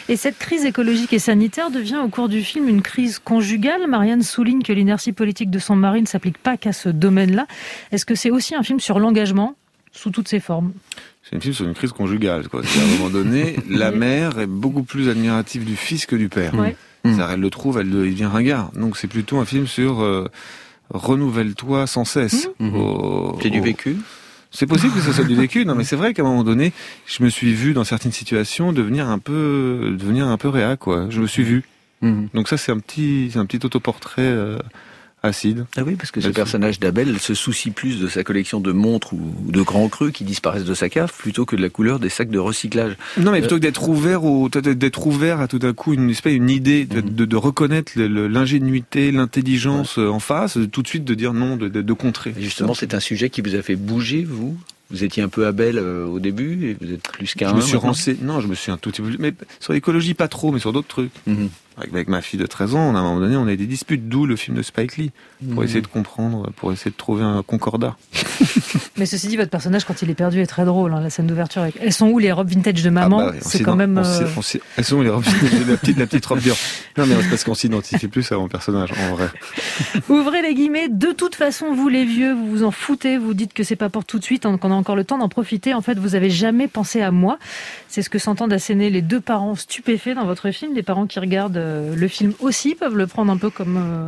Et cette crise écologique et sanitaire devient au cours du film une crise conjugale. Marianne souligne que l'inertie politique de son mari ne s'applique pas qu'à ce domaine-là. Est-ce que c'est aussi un film sur l'engagement sous toutes ses formes ? C'est un film sur une crise conjugale, quoi. C'est à un moment donné, la mère est beaucoup plus admirative du fils que du père. Ouais. C'est-à-dire, elle le trouve, il devient ringard. Donc c'est plutôt un film sur renouvelle-toi sans cesse. C'est du vécu ? C'est possible que ça soit du vécu. Non, mais c'est vrai qu'à un moment donné, je me suis vu dans certaines situations devenir un peu réa, quoi. Je me suis vu. Donc ça, c'est un petit autoportrait acide. Ah oui, parce que ce personnage d'Abel se soucie plus de sa collection de montres ou de grands crus qui disparaissent de sa cave plutôt que de la couleur des sacs de recyclage. Non, mais plutôt que d'être ouvert à tout d'un coup une idée, de reconnaître l'ingénuité, l'intelligence en face, tout de suite de dire non, de contrer. Et justement, c'est un sujet qui vous a fait bouger, vous ? Vous étiez un peu Abel au début et vous êtes plus qu'un. Je me suis renseigné. Non, je me suis un tout petit peu. Mais sur l'écologie, pas trop, mais sur d'autres trucs. Avec ma fille de 13 ans, à un moment donné, on a eu des disputes, d'où le film de Spike Lee, pour essayer de comprendre, pour essayer de trouver un concordat. Mais ceci dit, votre personnage, quand il est perdu, est très drôle. La scène d'ouverture avec elles sont où les robes vintage de maman ? C'est quand même. Elles sont où les robes vintage de la petite robe dure ? Non, mais c'est parce qu'on s'identifie plus à mon personnage, en vrai. Ouvrez les guillemets. De toute façon, vous les vieux, vous vous en foutez. Vous dites que c'est pas pour tout de suite, qu'on a encore le temps d'en profiter. En fait, vous avez jamais pensé à moi. C'est ce que s'entendent asséner les deux parents stupéfaits dans votre film. Des parents qui regardent le film aussi peuvent le prendre un peu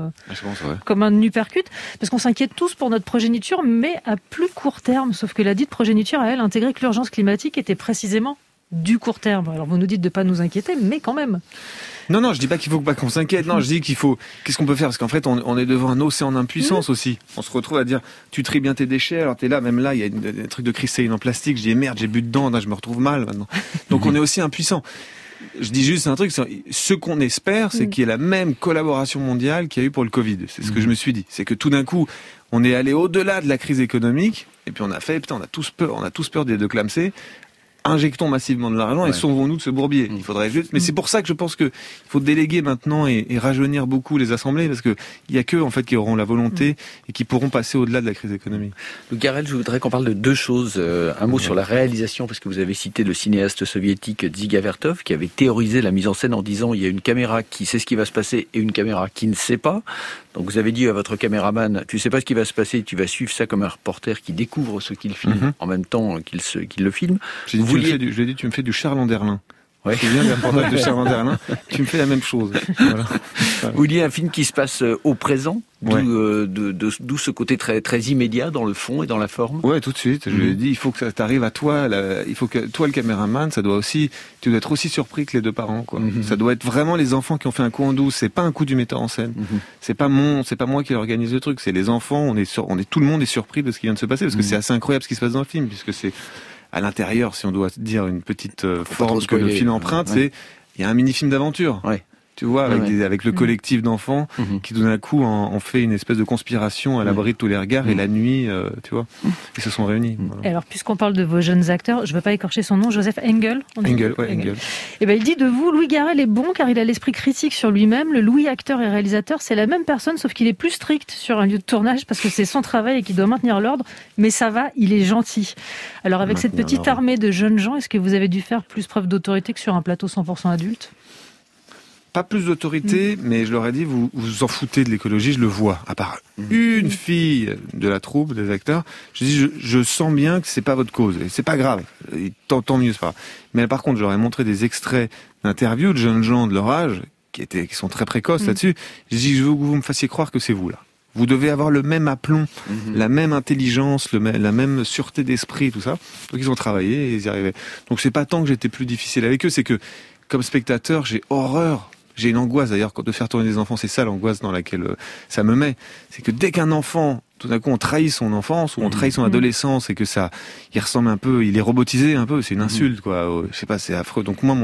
comme un uppercut, parce qu'on s'inquiète tous pour notre progéniture, mais à plus court terme. Sauf que la dite progéniture, elle intégrait que l'urgence climatique était précisément du court terme. Alors vous nous dites de pas nous inquiéter, mais quand même. Non, je dis pas qu'il faut pas qu'on s'inquiète. Non, je dis qu'il faut. Qu'est-ce qu'on peut faire ? Parce qu'en fait, on est devant un océan d'impuissance aussi. On se retrouve à dire, tu tries bien tes déchets. Alors t'es là, même là, il y a des trucs de cristalline en plastique. Je dis merde, j'ai bu dedans. Je me retrouve mal maintenant. Donc on est aussi impuissant. Je dis juste un truc, ce qu'on espère, c'est qu'il y ait la même collaboration mondiale qu'il y a eu pour le Covid. C'est ce que je me suis dit. C'est que tout d'un coup, on est allé au-delà de la crise économique, et puis on a fait, on a tous peur de clamser. Injectons massivement de l'argent et sauvons-nous de ce bourbier. Il faudrait juste, mais c'est pour ça que je pense que il faut déléguer maintenant et rajeunir beaucoup les assemblées, parce que il y a qu'eux en fait qui auront la volonté et qui pourront passer au-delà de la crise économique. Luc Garrel, je voudrais qu'on parle de deux choses. Un mot sur la réalisation, parce que vous avez cité le cinéaste soviétique Dziga Vertov qui avait théorisé la mise en scène en disant il y a une caméra qui sait ce qui va se passer et une caméra qui ne sait pas. Donc vous avez dit à votre caméraman, tu sais pas ce qui va se passer, tu vas suivre ça comme un reporter qui découvre ce qu'il filme en même temps qu'il le filme. Je lui ai dit, tu me fais du Charles Anderlin. Ouais. Tu viens des reportages de Charles Anderlin, tu me fais la même chose. Voilà. Vous liez un film qui se passe au présent, d'où ce côté très, très immédiat dans le fond et dans la forme. Ouais, tout de suite. Je lui ai dit, il faut que ça t'arrive à toi. Il faut que toi, le caméraman, tu dois être aussi surpris que les deux parents, quoi. Ça doit être vraiment les enfants qui ont fait un coup en douce. C'est pas un coup du metteur en scène. C'est pas moi qui organise le truc. C'est les enfants. Tout le monde est surpris de ce qui vient de se passer, parce que c'est assez incroyable ce qui se passe dans le film, puisque c'est à l'intérieur, si on doit dire une petite forme que le film emprunte, il y a un mini-film d'aventure. Ouais. Tu vois, avec le collectif d'enfants qui tout d'un coup en fait une espèce de conspiration à l'abri de tous les regards et la nuit, tu vois, ils se sont réunis. Voilà. Et alors, puisqu'on parle de vos jeunes acteurs, je ne veux pas écorcher son nom, Joseph Engel. Engel. Et ben, il dit de vous, Louis Garrel est bon car il a l'esprit critique sur lui-même. Le Louis acteur et réalisateur, c'est la même personne, sauf qu'il est plus strict sur un lieu de tournage parce que c'est son travail et qu'il doit maintenir l'ordre. Mais ça va, il est gentil. Alors, avec cette petite armée de jeunes gens, est-ce que vous avez dû faire plus preuve d'autorité que sur un plateau 100% adulte ? Pas plus d'autorité, mais je leur ai dit, vous vous en foutez de l'écologie, je le vois. À part une fille de la troupe, des acteurs, je dis, je sens bien que c'est pas votre cause. Et c'est pas grave. Tant mieux, c'est pas grave. Mais par contre, je leur ai montré des extraits d'interviews de jeunes gens de leur âge, qui sont très précoces là-dessus. Je dis, je veux que vous me fassiez croire que c'est vous, là. Vous devez avoir le même aplomb, la même intelligence, la même sûreté d'esprit, tout ça. Donc ils ont travaillé et ils y arrivaient. Donc c'est pas tant que j'étais plus difficile avec eux, c'est que, comme spectateur, j'ai horreur. J'ai une angoisse d'ailleurs de faire tourner des enfants, c'est ça l'angoisse dans laquelle ça me met. C'est que dès qu'un enfant, tout d'un coup on trahit son enfance ou on trahit son adolescence et que il ressemble un peu, il est robotisé un peu, c'est une insulte quoi. Je sais pas, c'est affreux. Donc moi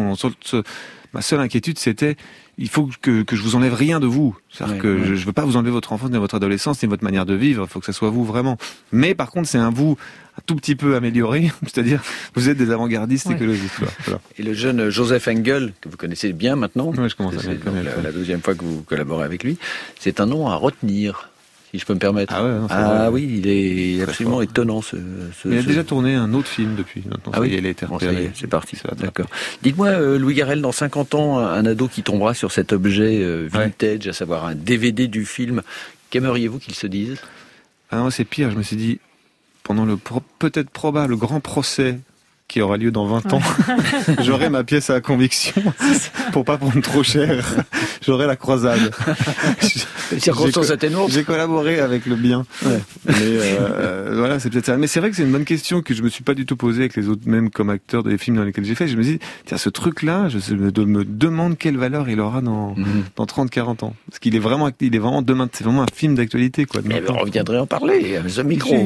ma seule inquiétude c'était, il faut que je vous enlève rien de vous. C'est-à-dire que je veux pas vous enlever votre enfance, ni votre adolescence, ni votre manière de vivre. Il faut que ça soit vous vraiment. Mais par contre c'est un vous un tout petit peu amélioré, c'est-à-dire vous êtes des avant-gardistes écologistes. Voilà. Et le jeune Joseph Engel, que vous connaissez bien maintenant, je commence à bien connaître. La deuxième fois que vous collaborez avec lui, c'est un nom à retenir. si je peux me permettre. Ah ouais, non, c'est ah vrai. oui, il est absolument étonnant Mais il a déjà tourné un autre film depuis. Maintenant, ah oui, il a été bon, ça y repéré. est, c'est parti. D'accord. Dites-moi, Louis Garrel, dans 50 ans, un ado qui tombera sur cet objet vintage, à savoir un DVD du film, qu'aimeriez-vous qu'il se dise? Ah non, c'est pire, je me suis dit, pendant le peut-être probable grand procès qui aura lieu dans 20 ans, j'aurai ma pièce à conviction pour pas prendre trop cher. J'aurai la croisade. Circonstances atténuantes. J'ai collaboré avec le bien. Ouais. Mais voilà, c'est peut-être ça. Mais c'est vrai que c'est une bonne question que je me suis pas du tout posée avec les autres, même comme acteur des films dans lesquels j'ai fait. Je me dis, tiens, ce truc-là, je me demande quelle valeur il aura dans 30-40 ans. Parce qu'il est vraiment demain, c'est vraiment un film d'actualité, quoi. Mais on reviendrait en parler, avec ce micro.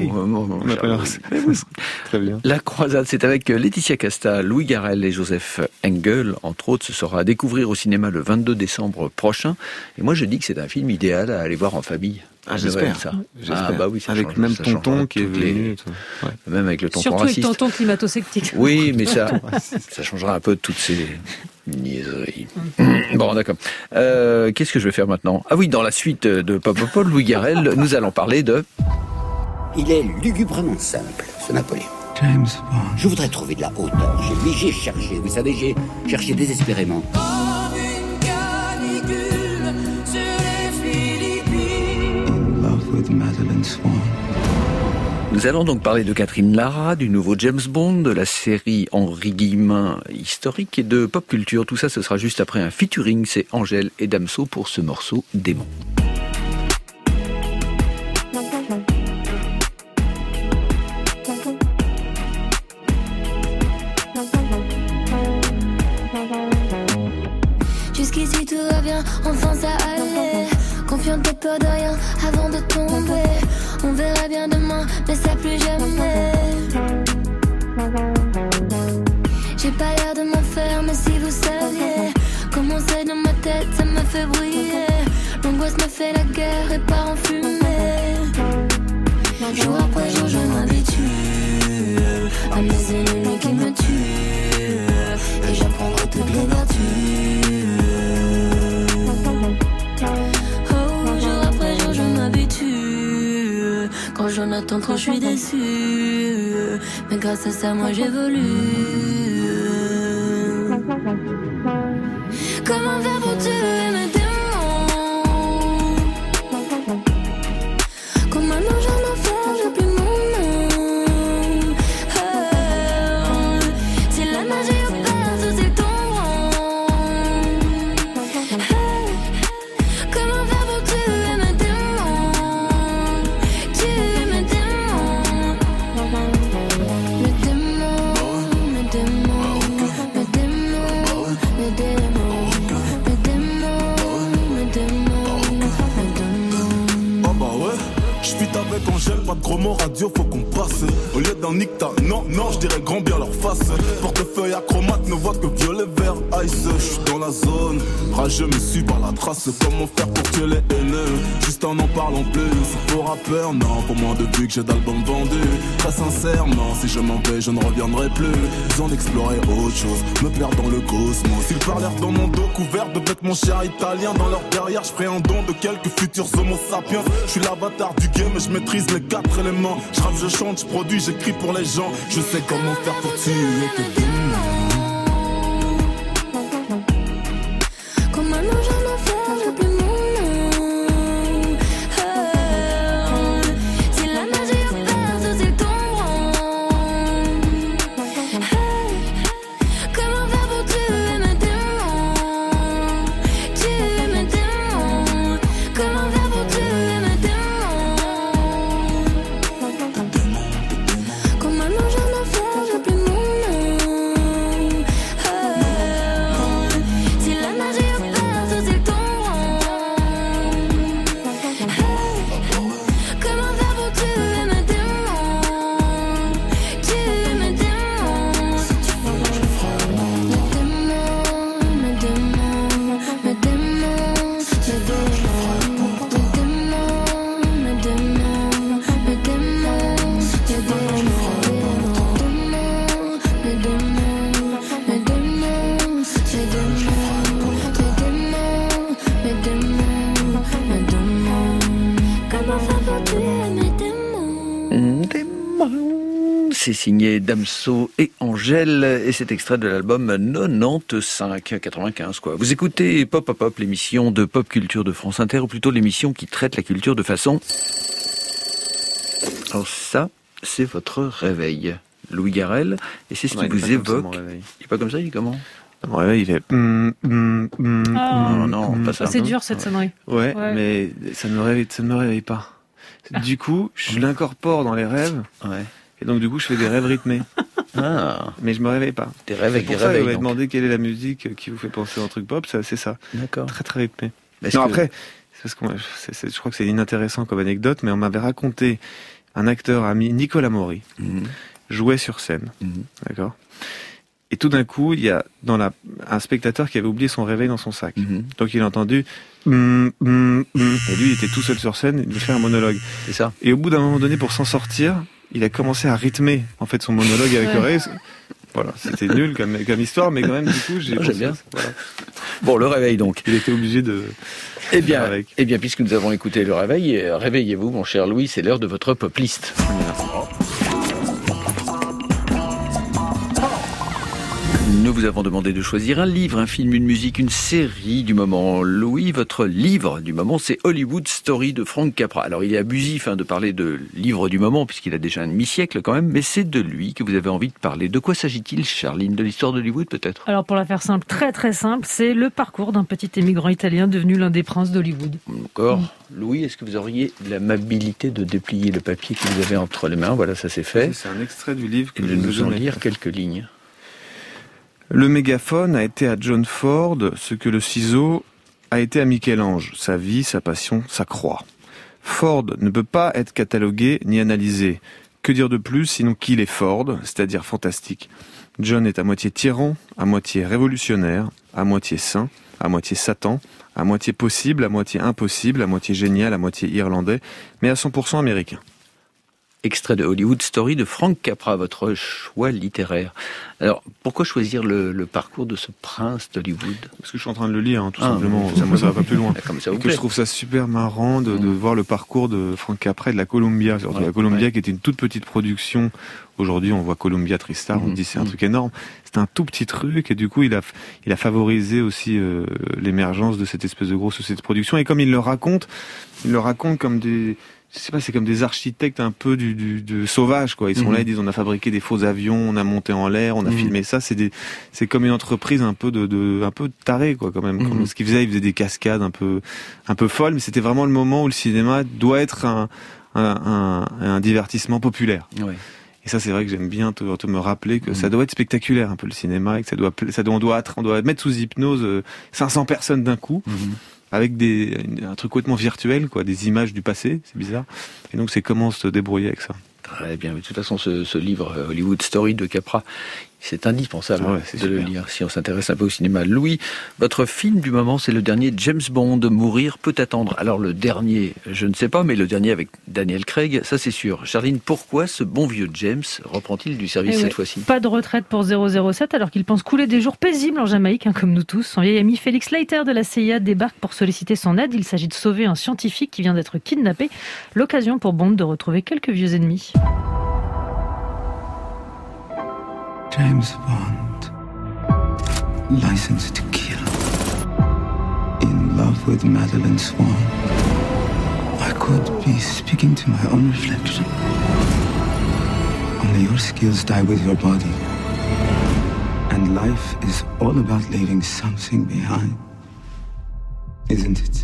Très bien. La croisade, c'est avec Laetitia Casta, Louis Garrel et Joseph Engel, entre autres. Ce sera à découvrir au cinéma le 22 décembre prochain. Et moi, je dis que c'est un film idéal à aller voir en famille. Ah, j'espère. Ça. J'espère. Ah, bah oui, ça avec change, même ça tonton change qui est venu. Ouais. Même avec le tonton surtout raciste. Surtout avec tonton climato-sceptique. Oui, mais ça changera un peu de toutes ces niaiseries. Bon, d'accord. Qu'est-ce que je vais faire maintenant? Ah oui, dans la suite de Pop Pop Louis Garrel, nous allons parler de... Il est lugubrement simple, ce Napoléon. James Bond. Je voudrais trouver de la hauteur chez lui. J'ai cherché, vous savez, j'ai cherché désespérément. Love with Madeleine Swan. Nous allons donc parler de Catherine Lara, du nouveau James Bond, de la série Henri Guillemin historique et de pop culture. Tout ça, ce sera juste après un featuring. C'est Angèle et Damso pour ce morceau Démon. Jusqu'ici tout va bien, enfin ça allait. Confiante, t'as peur de rien avant de tomber. On verra bien demain, mais ça plus jamais. J'ai pas l'air de m'en faire, mais si vous saviez comment c'est dans ma tête, ça me fait briller. L'angoisse me fait la guerre et part en fumée. Jour après jour, je m'habitue à mes ennemis qui me tuent. Et j'apprendrai toutes les vertus. Quand j'en attends trop, je suis déçue. Mais grâce à ça, moi j'évolue. Comment faire pour tuer mes démons? Quand maintenant j'en ai fait, j'ai plus mon nom. Oh, si la magie opère, tout c'est tombant. Hey, comment faire pour tuer mes démons? Tuer mes démons. Mes démons, mes démons, mes démons, mes démons. Avec Angèle, pas de gros mots radio, faut qu'on passe. Au lieu d'un nicta, non, je dirais grand bien leur face. Portefeuille acromate, ne voit que violet, vert, ice. J'suis dans la zone, rageux me suis par la trace. Comment faire pour tuer les haineux? Juste en parlant plus, c'est pour rappeur, non. Pour moins de vues que j'ai d'albums vendus. Très sincèrement, si je m'en vais, je ne reviendrai plus. Besoin d'explorer autre chose, me perdre dans le cosmos. Ils parlèrent dans mon dos, couvert de vêtements chers italiens. Dans leur derrière, j'ferai un don de quelques futurs homo sapiens. J'suis l'avatar du game, je maîtrise les 4 éléments. Je rappe, je chante, je produis, j'écris pour les gens. Je sais comment faire pour tuer tes démons. Quand maintenant j'en ai fait, j'ai plus mon nom. Oh, si la magie opère, tout c'est tombant. Hey, comment faire pour tuer mes démons? Tuer mes démons. Comment faire pour tuer mes démons? Quand maintenant j'en ai fait, j'ai plus mon nom. c'est signé Damso et Angèle, et c'est extrait de l'album 95 quoi. Vous écoutez Pop Pop Pop, l'émission de pop culture de France Inter, ou plutôt l'émission qui traite la culture de façon... Alors ça, c'est votre réveil, Louis Garrel, et c'est ce qui vous évoque. Il n'est pas comme ça, il est comment? Mon réveil, il fait... Non, pas ça. C'est dur cette sonnerie. Ouais, mais ça ne me réveille pas. Du coup, je l'incorpore dans les rêves, et donc du coup, je fais des rêves rythmés. Mais je me réveille pas. Des rêves avec des réveils. Vous m'avez demandé quelle est la musique qui vous fait penser à un truc pop, c'est ça. D'accord. Très très rythmé. Après, c'est parce je crois que c'est inintéressant comme anecdote, mais on m'avait raconté un acteur ami, Nicolas Maury, jouait sur scène, d'accord. Et tout d'un coup, il y a un spectateur qui avait oublié son réveil dans son sac. Donc il a entendu et lui, il était tout seul sur scène, il devait faire un monologue. C'est ça. Et au bout d'un moment donné, pour s'en sortir, il a commencé à rythmer en fait son monologue avec l'oreille. Voilà, c'était nul comme histoire, mais quand même, du coup, j'aime bien. Voilà. Bon, le réveil donc. Il était obligé de... Eh bien, puisque nous avons écouté le réveil, réveillez-vous, mon cher Louis, c'est l'heure de votre pop list. Nous vous avons demandé de choisir un livre, un film, une musique, une série du moment. Louis, votre livre du moment, c'est Hollywood Story de Frank Capra. Alors, il est abusif de parler de livre du moment, puisqu'il a déjà un demi-siècle quand même, mais c'est de lui que vous avez envie de parler. De quoi s'agit-il, Charline? De l'histoire d'Hollywood, peut-être? Alors, pour la faire simple, très très simple, c'est le parcours d'un petit émigrant italien devenu l'un des princes d'Hollywood. D'accord. Louis, est-ce que vous auriez l'amabilité de déplier le papier que vous avez entre les mains? Voilà, ça c'est fait. C'est un extrait du livre que je nous en lire quelques lignes. Le mégaphone a été à John Ford ce que le ciseau a été à Michel-Ange, sa vie, sa passion, sa croix. Ford ne peut pas être catalogué ni analysé. Que dire de plus sinon qu'il est Ford, c'est-à-dire fantastique. John est à moitié tyran, à moitié révolutionnaire, à moitié saint, à moitié Satan, à moitié possible, à moitié impossible, à moitié génial, à moitié irlandais, mais à 100% américain. Extrait de Hollywood Story de Frank Capra, votre choix littéraire. Alors, pourquoi choisir le parcours de ce prince d'Hollywood? Parce que je suis en train de le lire, tout simplement. Ça va pas plus loin. Comme ça vous plaît. Je trouve ça super marrant de voir le parcours de Frank Capra et de la Columbia. Surtout la Columbia qui était une toute petite production. Aujourd'hui, on voit Columbia TriStar, on dit c'est un truc énorme. C'était un tout petit truc et du coup, il a favorisé aussi l'émergence de cette espèce de grosse société de production. Et comme il le raconte comme des... Je sais pas, c'est comme des architectes un peu de sauvages, quoi. Ils sont là, ils disent on a fabriqué des faux avions, on a monté en l'air, on a filmé ça. C'est comme une entreprise un peu un peu tarée, quoi, quand même. Comme ce qu'ils faisaient, ils faisaient des cascades un peu folles, mais c'était vraiment le moment où le cinéma doit être un divertissement populaire. Ouais. Et ça, c'est vrai que j'aime bien te me rappeler que ça doit être spectaculaire un peu le cinéma et que on doit mettre sous hypnose 500 personnes d'un coup. Avec un truc complètement virtuel, quoi, des images du passé, c'est bizarre. Et donc c'est comment se débrouiller avec ça. Très bien, mais de toute façon ce livre Hollywood Story de Capra, c'est indispensable de le lire si on s'intéresse un peu au cinéma. Louis, votre film du moment, c'est le dernier James Bond, Mourir peut attendre. Alors le dernier, je ne sais pas, mais le dernier avec Daniel Craig, ça c'est sûr. Charline, pourquoi ce bon vieux James reprend-il du service cette fois-ci? Pas de retraite pour 007 alors qu'il pense couler des jours paisibles en Jamaïque, comme nous tous. Son vieil ami Félix Leiter de la CIA débarque pour solliciter son aide. Il s'agit de sauver un scientifique qui vient d'être kidnappé. L'occasion pour Bond de retrouver quelques vieux ennemis. James Bond, licensed to kill, in love with Madeleine Swan. I could be speaking to my own reflection. Only your skills die with your body. And life is all about leaving something behind, isn't it?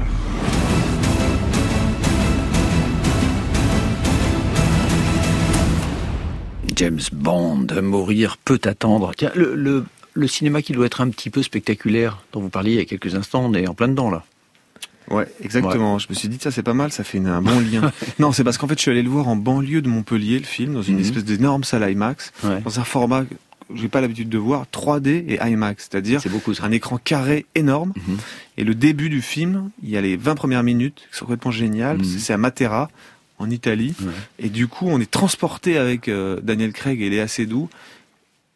James Bond, Mourir peut attendre. Tiens, le cinéma qui doit être un petit peu spectaculaire, dont vous parliez il y a quelques instants, on est en plein dedans là. Ouais, exactement. Ouais. Je me suis dit, ça c'est pas mal, ça fait un bon lien. Non, c'est parce qu'en fait, je suis allé le voir en banlieue de Montpellier, le film, dans une espèce d'énorme salle IMAX, dans un format que j'ai pas l'habitude de voir, 3D et IMAX, c'est-à-dire un écran carré énorme. Et le début du film, il y a les 20 premières minutes, qui sont complètement géniales, c'est à Matera, en Italie, et du coup on est transporté avec Daniel Craig et Léa Seydoux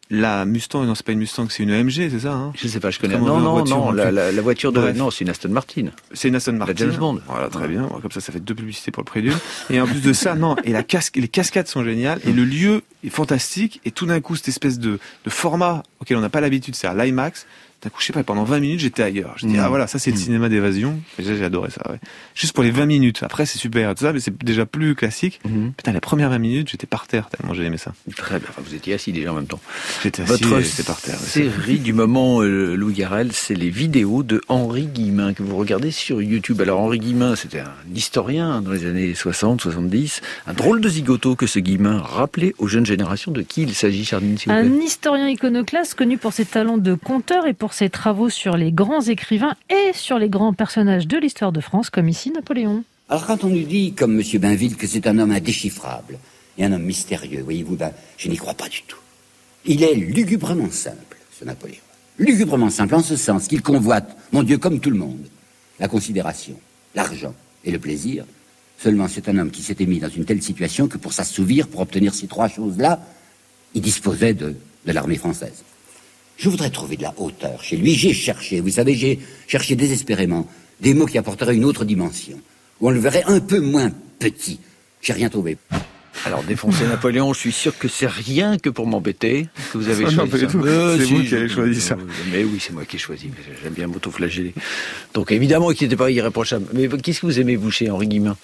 la Mustang, non, c'est pas une Mustang, c'est une AMG, c'est ça, hein? Je sais pas, je connais. Très Non, mauvaise la voiture de. Bref. Non, c'est une Aston Martin. C'est une Aston Martin. La James Bond. Voilà, très bien. Comme ça fait 2 publicités pour le prélude. Et en plus de ça, non, et les cascades sont géniales, et le lieu est fantastique, et tout d'un coup, cette espèce de format auquel on n'a pas l'habitude, c'est-à-dire l'IMAX. D'un coup, je sais pas, pendant 20 minutes, j'étais ailleurs. Je dis, ah voilà, ça c'est le cinéma d'évasion. Et j'ai adoré ça, ouais. Juste pour les 20 minutes. Après, c'est super, tout ça, mais c'est déjà plus classique. Putain, les premières 20 minutes, j'étais par terre, tellement j'ai aimé ça. Très bien. Enfin, vous étiez assis déjà en même temps. J'étais assis Votre et j'étais par terre. série du moment, Louis Garrel, c'est les vidéos de Henri Guillemin que vous regardez sur YouTube. Alors, Henri Guillemin, c'était un historien dans les années 60, 70. Un drôle de zigoto que ce Guillemin rappelait aux jeunes générations. De qui il s'agit, Charline, s'il vous plaît? Un historien iconoclaste connu pour ses talents de conteur et pour ses travaux sur les grands écrivains et sur les grands personnages de l'histoire de France, comme ici Napoléon. Alors quand on nous dit, comme M. Bainville, que c'est un homme indéchiffrable et un homme mystérieux, voyez-vous, je n'y crois pas du tout. Il est lugubrement simple, ce Napoléon. Lugubrement simple en ce sens qu'il convoite, mon Dieu, comme tout le monde, la considération, l'argent et le plaisir. Seulement c'est un homme qui s'était mis dans une telle situation que pour s'assouvir, pour obtenir ces 3 choses-là, il disposait de l'armée française. Je voudrais trouver de la hauteur chez lui. J'ai cherché, vous savez, j'ai cherché désespérément des mots qui apporteraient une autre dimension, où on le verrait un peu moins petit. J'ai rien trouvé. Alors, défoncer Napoléon, je suis sûr que c'est rien que pour m'embêter que vous avez choisi ça. C'est vous qui avez choisi ça. Mais oui, c'est moi qui ai choisi. J'aime bien m'auto-flageller. Donc, évidemment, qu'il n'était pas irréprochable. Mais qu'est-ce que vous aimez, vous, chez Henri Guillemin?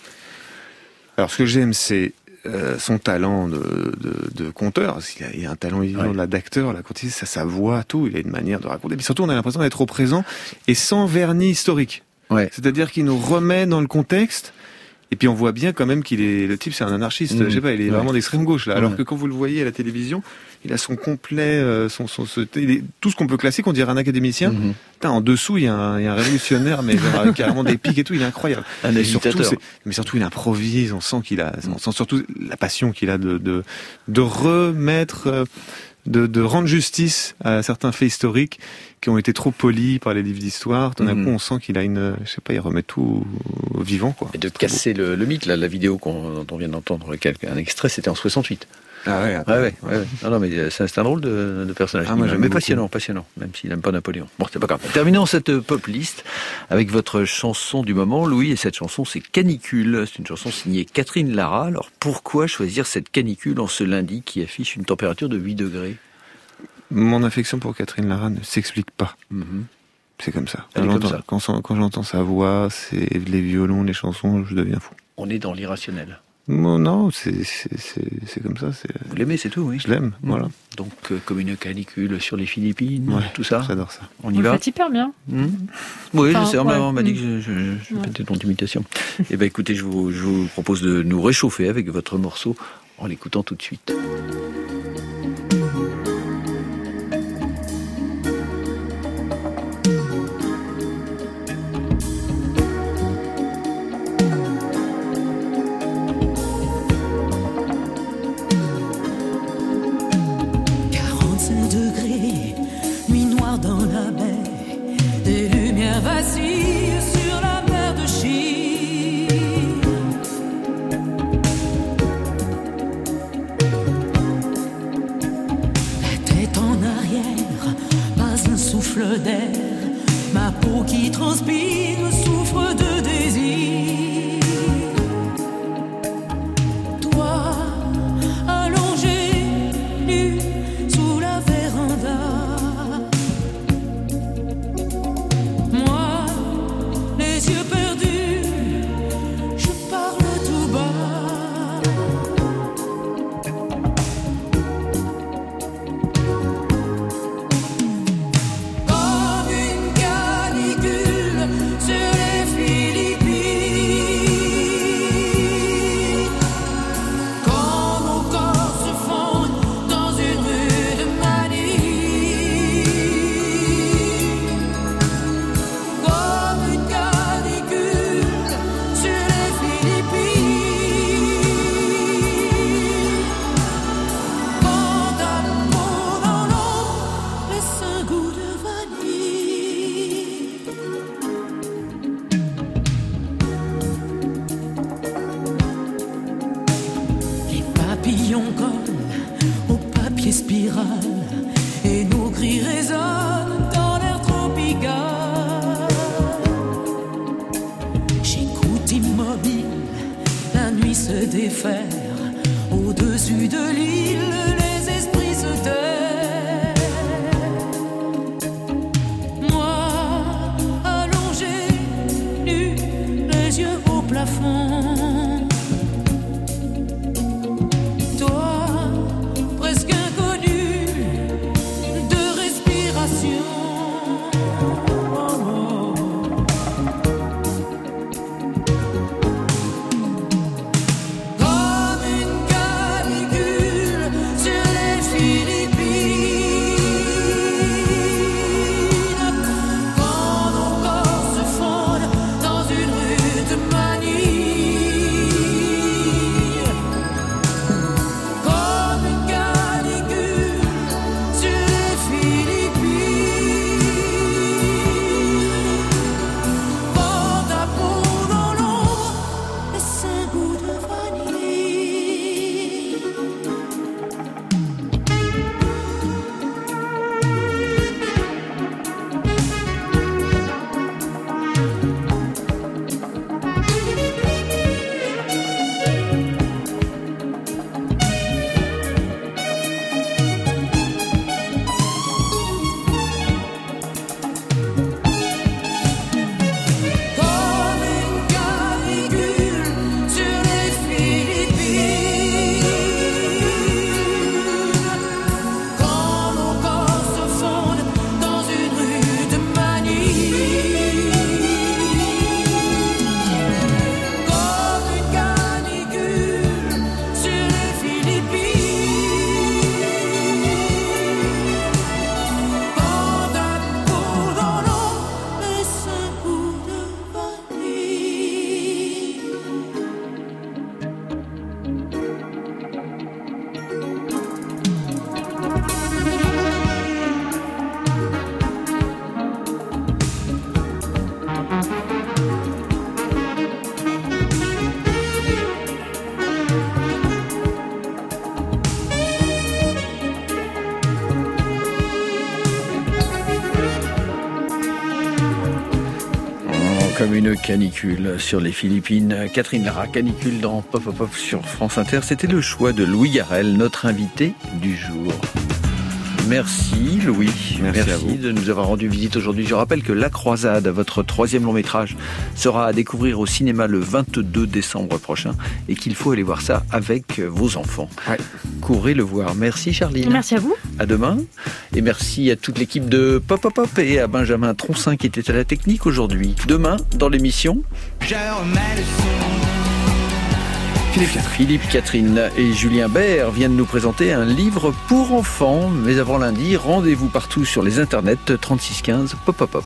Alors, ce que j'aime, c'est son talent de conteur. Il a un talent évident d'acteur, sa voix, tout. Il a une manière de raconter. Mais surtout, on a l'impression d'être au présent et sans vernis historique. Ouais. C'est-à-dire qu'il nous remet dans le contexte. Et puis on voit bien quand même le type, c'est un anarchiste. Je sais pas, il est vraiment d'extrême gauche là. Alors que quand vous le voyez à la télévision, il a son complet, tout ce qu'on peut classer, qu'on dirait un académicien. Putain, en dessous, il y a un révolutionnaire, mais avec carrément des pics et tout. Il est incroyable. Un agitateur. Mais surtout, il improvise. On sent on sent surtout la passion qu'il a de remettre. De rendre justice à certains faits historiques qui ont été trop polis par les livres d'histoire. Tout d'un coup, on sent qu'il a il remet tout au vivant, quoi. Et de casser le mythe, là, la vidéo dont on vient d'entendre un extrait, c'était en 68. Ah ouais. Non, mais c'est un drôle de personnage. Moi, mais passionnant, même s'il n'aime pas Napoléon. Bon, c'est pas grave. Terminons cette pop list avec votre chanson du moment, Louis, et cette chanson, c'est Canicule. C'est une chanson signée Catherine Lara. Alors, pourquoi choisir cette canicule en ce lundi qui affiche une température de 8 degrés? Mon affection pour Catherine Lara ne s'explique pas. C'est comme ça. Quand j'entends sa voix, c'est les violons, les chansons, je deviens fou. On est dans l'irrationnel. Non, c'est comme ça. Vous l'aimez, c'est tout, oui. Je l'aime, voilà. Donc, comme une canicule sur les Philippines, tout ça. J'adore ça. On y va. Vous faites hyper bien. Oui, je sais, on m'a dit que je fais ton imitation. Eh ben, écoutez, je vous propose de nous réchauffer avec votre morceau en l'écoutant tout de suite. Dans la baie, des lumières vacillent sur la mer de Chine. La tête en arrière, pas un souffle d'air. Ma peau qui transpire souffre de désir. Toi, allongé, nu, sous la véranda. Sur les faire. Au-dessus de l'île, les esprits se taisent. Moi, allongé, nu, les yeux au plafond. Toi, presque inconnu de respiration. Comme une canicule sur les Philippines. Catherine Lara, canicule dans Pop Pop Pop sur France Inter. C'était le choix de Louis Garrel, notre invité du jour. Merci Louis, merci à vous de nous avoir rendu visite aujourd'hui. Je rappelle que La Croisade, votre 3e long métrage, sera à découvrir au cinéma le 22 décembre prochain et qu'il faut aller voir ça avec vos enfants. Ouais. Courez le voir. Merci Charline. Merci à vous. À demain. Et merci à toute l'équipe de Pop Pop Pop et à Benjamin Troncin qui était à la technique aujourd'hui. Demain, dans l'émission, Philippe Catherine et Julien Bert viennent nous présenter un livre pour enfants. Mais avant lundi, rendez-vous partout sur les internets 3615 Pop Pop Pop.